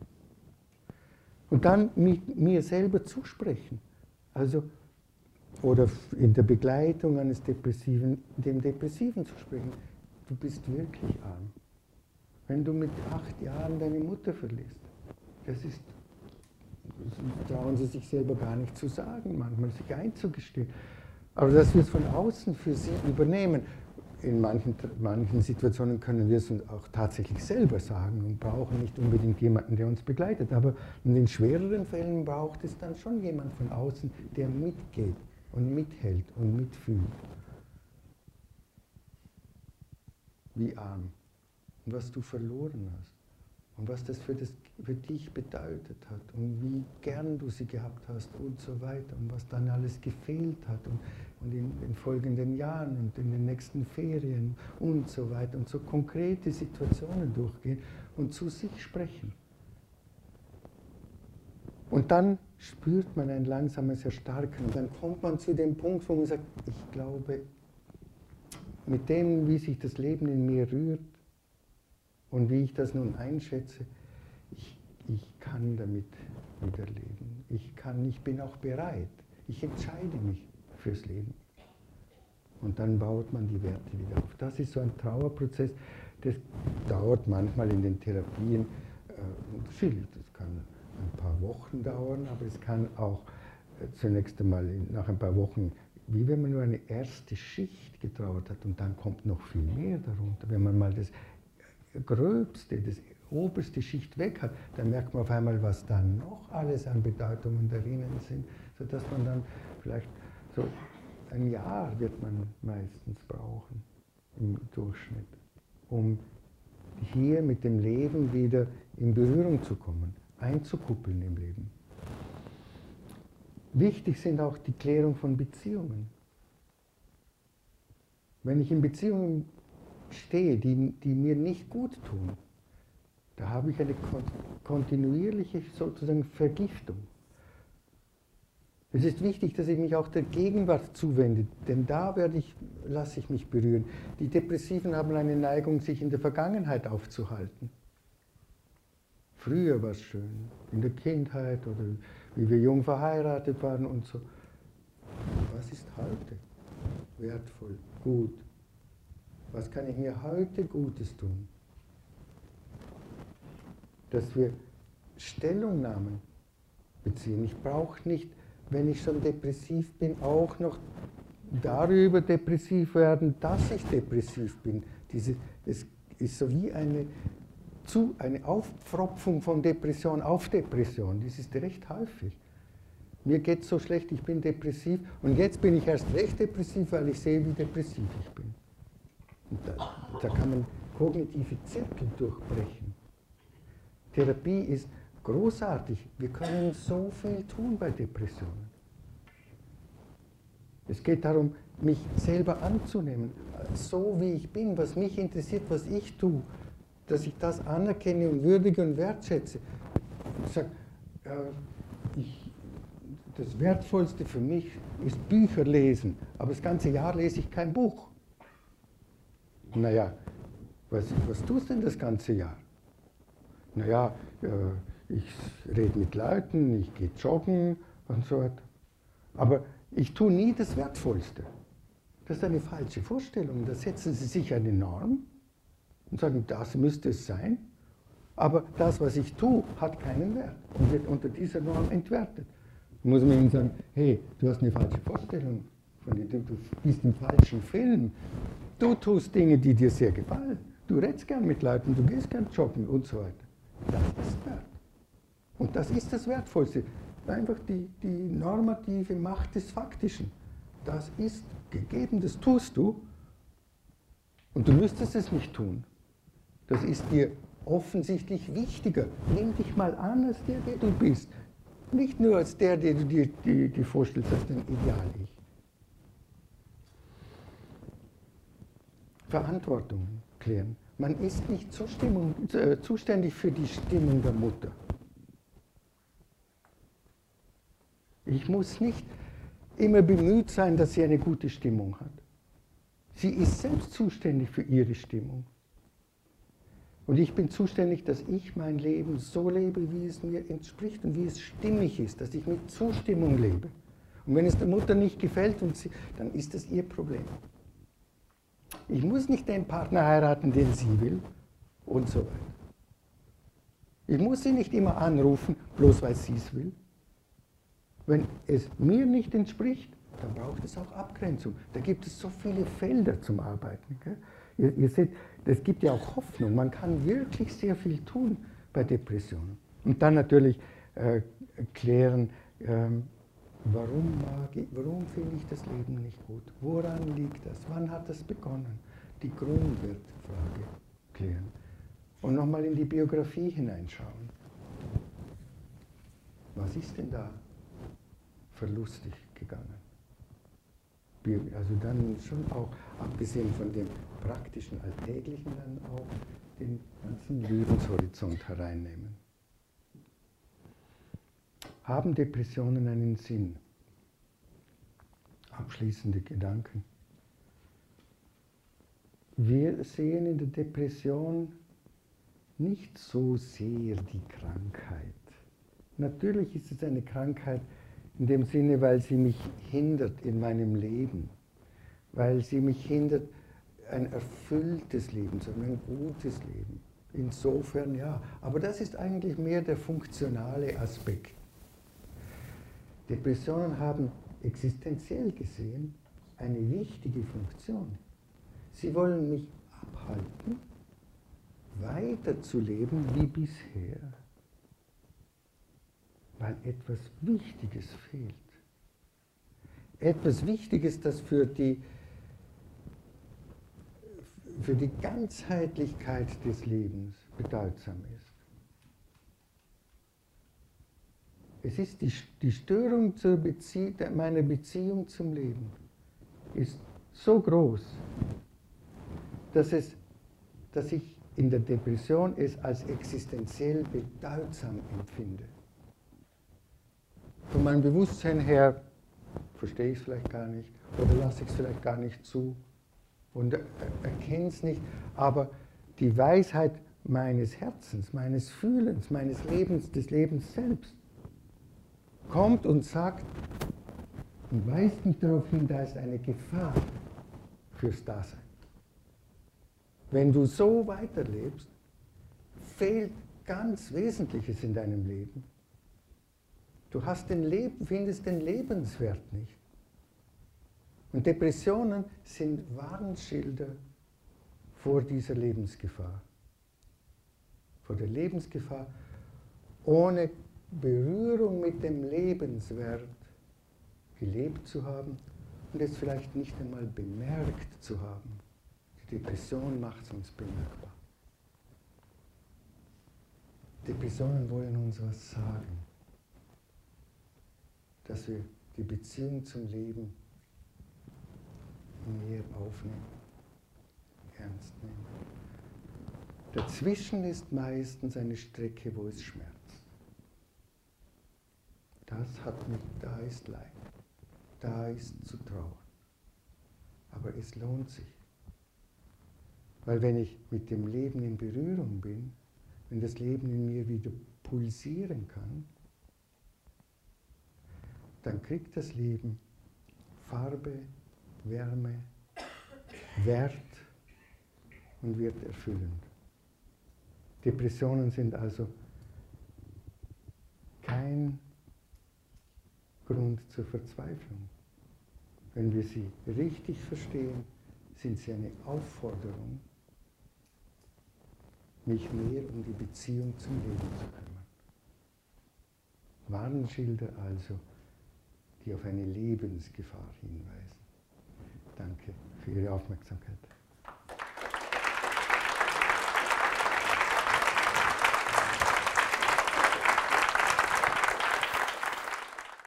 Und dann mir selber zusprechen. Also, oder in der Begleitung eines Depressiven, dem Depressiven zu sprechen. Du bist wirklich arm. Wenn du mit 8 Jahren deine Mutter verlierst, das trauen sie sich selber gar nicht zu sagen, manchmal sich einzugestehen. Aber dass wir es von außen für sie übernehmen. In manchen Situationen können wir es uns auch tatsächlich selber sagen und brauchen nicht unbedingt jemanden, der uns begleitet. Aber in den schwereren Fällen braucht es dann schon jemand von außen, der mitgeht und mithält und mitfühlt. Wie arm und was du verloren hast und was das für dich bedeutet hat und wie gern du sie gehabt hast und so weiter und was dann alles gefehlt hat und in den folgenden Jahren und in den nächsten Ferien und so weiter und so konkrete Situationen durchgehen und zu sich sprechen. Und dann spürt man ein langsames Erstarken und dann kommt man zu dem Punkt, wo man sagt, ich glaube, mit dem, wie sich das Leben in mir rührt und wie ich das nun einschätze, ich kann damit wieder leben. Ich bin auch bereit. Ich entscheide mich fürs Leben. Und dann baut man die Werte wieder auf. Das ist so ein Trauerprozess, das dauert manchmal in den Therapien unterschiedlich. Das kann ein paar Wochen dauern, aber es kann auch zunächst einmal nach ein paar Wochen, wie wenn man nur eine erste Schicht getrauert hat und dann kommt noch viel mehr darunter. Wenn man mal das Gröbste, das oberste Schicht weg hat, dann merkt man auf einmal, was da noch alles an Bedeutungen darin sind, sodass man dann vielleicht so ein Jahr wird man meistens brauchen im Durchschnitt, um hier mit dem Leben wieder in Berührung zu kommen, einzukuppeln im Leben. Wichtig sind auch die Klärung von Beziehungen. Wenn ich in Beziehungen stehe, die mir nicht gut tun, da habe ich eine kontinuierliche sozusagen Vergiftung. Es ist wichtig, dass ich mich auch der Gegenwart zuwende, denn da lasse ich mich berühren. Die Depressiven haben eine Neigung, sich in der Vergangenheit aufzuhalten. Früher war es schön, in der Kindheit oder wie wir jung verheiratet waren und so. Was ist heute wertvoll, gut? Was kann ich mir heute Gutes tun? Dass wir Stellungnahmen beziehen. Ich brauche nicht, wenn ich schon depressiv bin, auch noch darüber depressiv werden, dass ich depressiv bin. Es ist so wie eine Aufpfropfung von Depression auf Depression. Das ist recht häufig. Mir geht es so schlecht, ich bin depressiv und jetzt bin ich erst recht depressiv, weil ich sehe, wie depressiv ich bin. Und da kann man kognitive Zirkel durchbrechen. Therapie ist großartig. Wir können so viel tun bei Depressionen. Es geht darum, mich selber anzunehmen, so wie ich bin, was mich interessiert, was ich tue, dass ich das anerkenne und würdige und wertschätze. Ich sage, das Wertvollste für mich ist Bücher lesen, aber das ganze Jahr lese ich kein Buch. Naja, was tust du denn das ganze Jahr? Naja, ich rede mit Leuten, ich gehe joggen und so weiter. Aber ich tue nie das Wertvollste. Das ist eine falsche Vorstellung. Da setzen Sie sich eine Norm und sagen, das müsste es sein. Aber das, was ich tue, hat keinen Wert und wird unter dieser Norm entwertet. Da muss man Ihnen sagen, hey, du hast eine falsche Vorstellung, du bist im falschen Film. Du tust Dinge, die dir sehr gefallen. Du redest gern mit Leuten, du gehst gern joggen und so weiter. Das ist wert. Und das ist das Wertvollste. Einfach die normative Macht des Faktischen. Das ist gegeben, das tust du. Und du müsstest es nicht tun. Das ist dir offensichtlich wichtiger. Nimm dich mal an als der du bist. Nicht nur als der du dir vorstellst, als dein Ideal-Ich. Verantwortung klären. Man ist nicht zuständig für die Stimmung der Mutter. Ich muss nicht immer bemüht sein, dass sie eine gute Stimmung hat. Sie ist selbst zuständig für ihre Stimmung. Und ich bin zuständig, dass ich mein Leben so lebe, wie es mir entspricht und wie es stimmig ist, dass ich mit Zustimmung lebe. Und wenn es der Mutter nicht gefällt, dann ist das ihr Problem. Ich muss nicht den Partner heiraten, den sie will und so weiter. Ich muss sie nicht immer anrufen, bloß weil sie es will. Wenn es mir nicht entspricht, dann braucht es auch Abgrenzung. Da gibt es so viele Felder zum Arbeiten. Gell? Ihr seht, es gibt ja auch Hoffnung. Man kann wirklich sehr viel tun bei Depressionen. Und dann natürlich klären, warum finde ich das Leben nicht gut? Woran liegt das? Wann hat das begonnen? Die Grundwertfrage klären. Und nochmal in die Biografie hineinschauen. Was ist denn da verlustig gegangen? Also dann schon auch, abgesehen von dem praktischen Alltäglichen, dann auch den ganzen Lebenshorizont hereinnehmen. Haben Depressionen einen Sinn? Abschließende Gedanken. Wir sehen in der Depression nicht so sehr die Krankheit. Natürlich ist es eine Krankheit in dem Sinne, weil sie mich hindert in meinem Leben, weil sie mich hindert, ein erfülltes Leben zu haben, ein gutes Leben. Insofern ja, aber das ist eigentlich mehr der funktionale Aspekt. Depressionen haben existenziell gesehen eine wichtige Funktion. Sie wollen mich abhalten, weiterzuleben wie bisher, weil etwas Wichtiges fehlt. Etwas Wichtiges, das für die Ganzheitlichkeit des Lebens bedeutsam ist. Es ist die Störung meiner Beziehung zum Leben ist so groß, dass ich in der Depression es als existenziell bedeutsam empfinde. Von meinem Bewusstsein her verstehe ich es vielleicht gar nicht oder lasse ich es vielleicht gar nicht zu und erkenne es nicht, aber die Weisheit meines Herzens, meines Fühlens, meines Lebens, des Lebens selbst kommt und sagt und weist mich darauf hin, da ist eine Gefahr fürs Dasein. Wenn du so weiterlebst, fehlt ganz Wesentliches in deinem Leben. Du findest den Lebenswert nicht. Und Depressionen sind Warnschilder vor dieser Lebensgefahr. Vor der Lebensgefahr ohne Berührung mit dem Lebenswert gelebt zu haben und es vielleicht nicht einmal bemerkt zu haben. Die Depression macht es uns bemerkbar. Depressionen wollen uns was sagen, dass wir die Beziehung zum Leben mehr aufnehmen, ernst nehmen. Dazwischen ist meistens eine Strecke, wo es schmerzt. Da ist Leid, da ist zu trauern. Aber es lohnt sich. Weil wenn ich mit dem Leben in Berührung bin, wenn das Leben in mir wieder pulsieren kann, dann kriegt das Leben Farbe, Wärme, Wert und wird erfüllend. Depressionen sind also kein Grund zur Verzweiflung. Wenn wir sie richtig verstehen, sind sie eine Aufforderung, mich mehr um die Beziehung zum Leben zu kümmern. Warnschilder also, die auf eine Lebensgefahr hinweisen. Danke für Ihre Aufmerksamkeit.